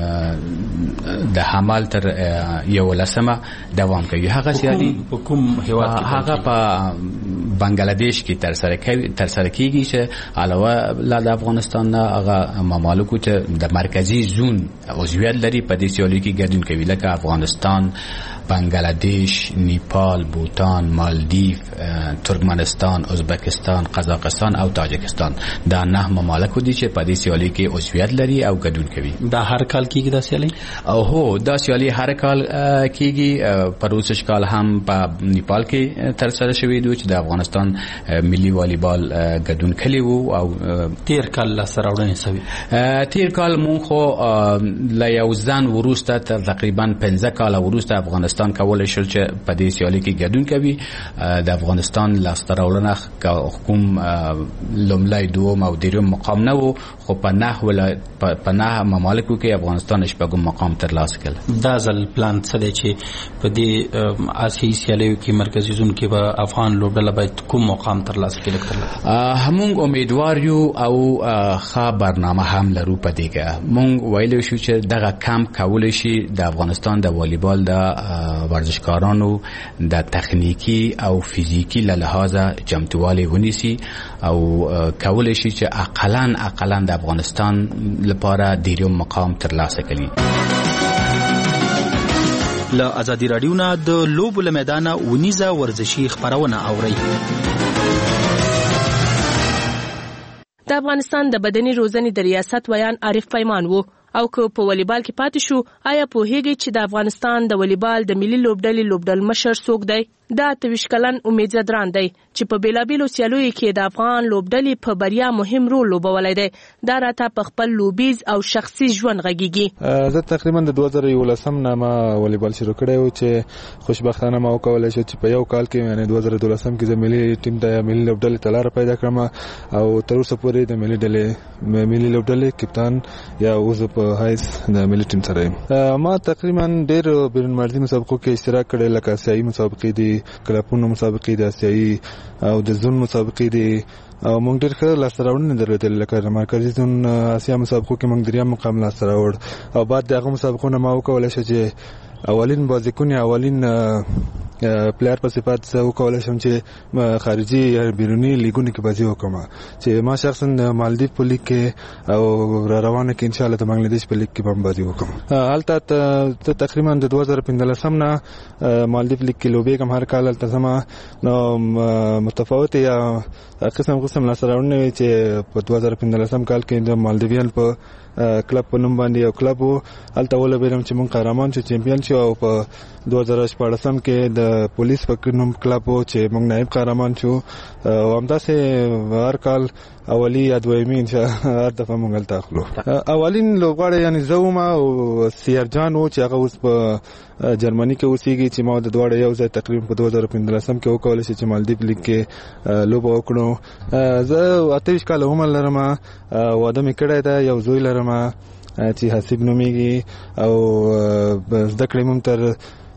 د حمل تر یو لسمه دوام کوي. هغه سیالي په کوم هیواد کې هغه په بنگلاديش کې تر سره کوي تر سره کیږي چې علاوه له افغانستان نه هغه ممالکو چې د مرکزی زون عضویت لري په دې سیالي کې ګډون کوي لکه افغانستان، بنگلاديش، نیپال، بوتان، مالدیف، ترکمنستان، ازبکستان، قزاقستان او تاجکستان. دا نه ممالک دي چې په دې سیالي کې عضویت لري او ګډون کوي. دا هر کال کیږي دا سیالي؟ او هو دا سیالي هر کال کیږي. پروسش کال هم په نیپال کې تر سره شوی دی چې د افغانستان ملي والیبال ګډون کړي وو او تیر کال لا سره وړاندې شوی. تیر کال مونږ خو لا یو ځان ورسته تقریبا پنځه کال ورسته افغانستان کولای شو چې په دې سیالي کې ګډون کوي. د افغانستان لاسته راوړنه کوم لومړی دوم او دریم مقام نه وو خو په نه ولایت په نه ممالکو کې افغانستان شپږم مقام ترلاسه کړ. دا ځل پلان څه دی چې په دې آسیایي سیالیو کې مرکزي زون کې به افغان لوبډله باید کوم مقام ترلاسه کړي؟ همون امیدوار یو او ښه برنامه هم لرو په دې کې. مونږ ویلی شو چې دغه کمپ کولی شي د افغانستان د والیبال د ورزشکارانو د تخنیکی او فیزیکی له لحاظه چمتووالی ونیسي او کولی شي چې اقلن اقلن د افغانستان لپاره دیریم مقام ترلاسه کړي. له ازادي رادیو نه د لوبو له میدانه ونیزه ورزشي خبرونه اوري. د افغانستان د بدني روزنې د ریاست ویان عارف پیمان وو او که په والیبال کې پاتې شو آیا پوهیږي چې د افغانستان د والیبال د ملي لوبډلې لوبډل مشر څوک دی؟ دا اتویشت کلن امید زدران دی چې په بیلابیلو سیالیو کې د افغان لوبډلې په بریا مهم رول لوبولی دی. دا راته په خپل لوبیز او شخصي ژوند غږیږي. زه تقریبا د دوه زره یولسم نه ما والیبال شروع کړی و چې خوشبختانه ما وکولای شو چې په یو کال کې یعنی دوه زره دولسم کې زه ملي ټیم ته ملي لوبډلې ته لاره پیدا کړم او تر اوسه پورې د ملي ډلې ملي لوبډلې کپتان یا اوس په هایس د ملي ټیم سره یم. ما تقریبا ډېر بین‌المللي مسابقو کې اشتراک کړی لکه آسیایي مسابقې دي، کلپونو مسابقې د آسیایي او د زون مسابقې دي او موږ ډېر ښه لاسته راوړنې درلودلې لکه مرکزي زون آسیا مسابقو کې موږ دریم مقام لاسته راوړ او بعد د هغه مسابقو نه ما وکولی شو چې اولین بازیکن یا اولین پلیئر په صفت زه وکولی شم چې خارجي یا بیروني لیګونو کې بازي وکړم چې ما شخصا د مالدیف په لیګ کې او را روانه کې انشاءالله د بنگلاديش په لیګ کې هم بازي وکړم. هلته تقریبا د دوه زره پنځلسم نه مالدیف لیګ کې لوبېږم هر کال هلته زما نو متفاوت یا قسم قسم لاسته راوړنې وي چې په دوه زره پنځلسم کال کې د مالدیویان په کلب په نوم باندې یو کلب و هلته ولوبېدم چې موږ قهرمان شو چمپیون شو او په دوه زره شپاړسم کې د پولیس په نوم کلب و چې موږ نایب قهرمان شو او همداسې هر کال اولی یا دویمي هر دفعه موږ هلته اخلو. اولین لوبغاړی یعنې زه وم او سیارجان و چې هغه اوس په جرمني کې اوسېږي چې ما د دواړه یو ځای تقریبا په دوه زره پنځلسم کې وکولی شي چې مالدیف لیګ کې لوبه وکړو. زه اته ویشت کاله عمر لرم، واده مې کړی ده، یو زوی لرم چې حسیب نومیږي او زده کړې مې تر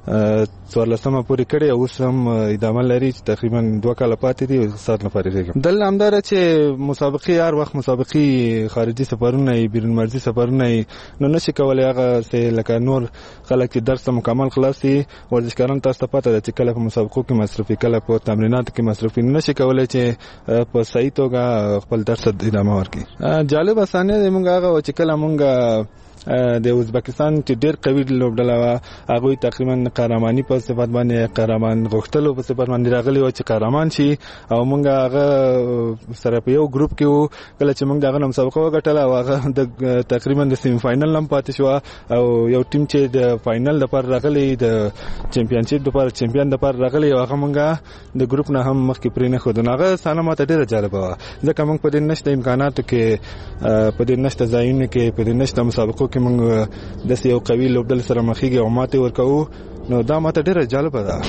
څوارلسمه پورې کړې او اوس هم ادامه لري چې تقریبا دوه کاله پاتې دي او اقتصاد نه فارغېږم. دلته همداره چې مسابقې هر وخت مسابقې خارجي سفرونه یي، بیرون مرزي سفرونه یي، نو نشي کولی هغه لکه نور خلک چې درس ته مکمل خلاص دي ورزشکاران تاسو ته پته ده چې کله په مسابقو کې مصرفي کله په تمریناتو کې مصرفي نشي کولی چې په صحیح توګه خپل درس ادامه ورکړي. جالب اسانه دی مونږ هغه چې کله مونږ د ازبکستان چې ډېر قوي لوبډله وه هغوی تقریبا قهرماني په صفت باندې قهرمان غوښتلو په صفت باندې راغلي وو چې قهرمان شي او موږ هغه سره په یو ګروپ کې وو کله چې موږ دغه مسابقه وګټله او هغه د تقریبا د سیمی فاینل هم پاتې شو او یو ټیم چې د فاینل لپاره راغلی د چمپیونشپ لپاره چمپیون لپاره راغلی او هغه موږ د ګروپ نه هم مخکې پرې نه ښودو نو هغه سانه ماته ډېره جالبه وه ځکه موږ په دې نشته امکاناتو کې په دې نشته ځایونو کې په دې نشته مسابقو کې موږ داسې یو قوي لوبډلې سره مخېږو او ماتې ورکوو نو دا ماته ډېره جالبه ده.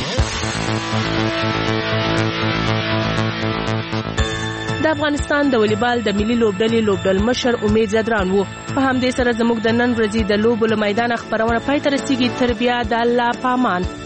د افغانستان د والیبال د ملي لوبډلې لوبډل مشر امید زدران وو. په همدې سره زموږ د نن ورځې د لوبو له میدان خبرونه پای ته رسیږي. تر بیا د الله پامان.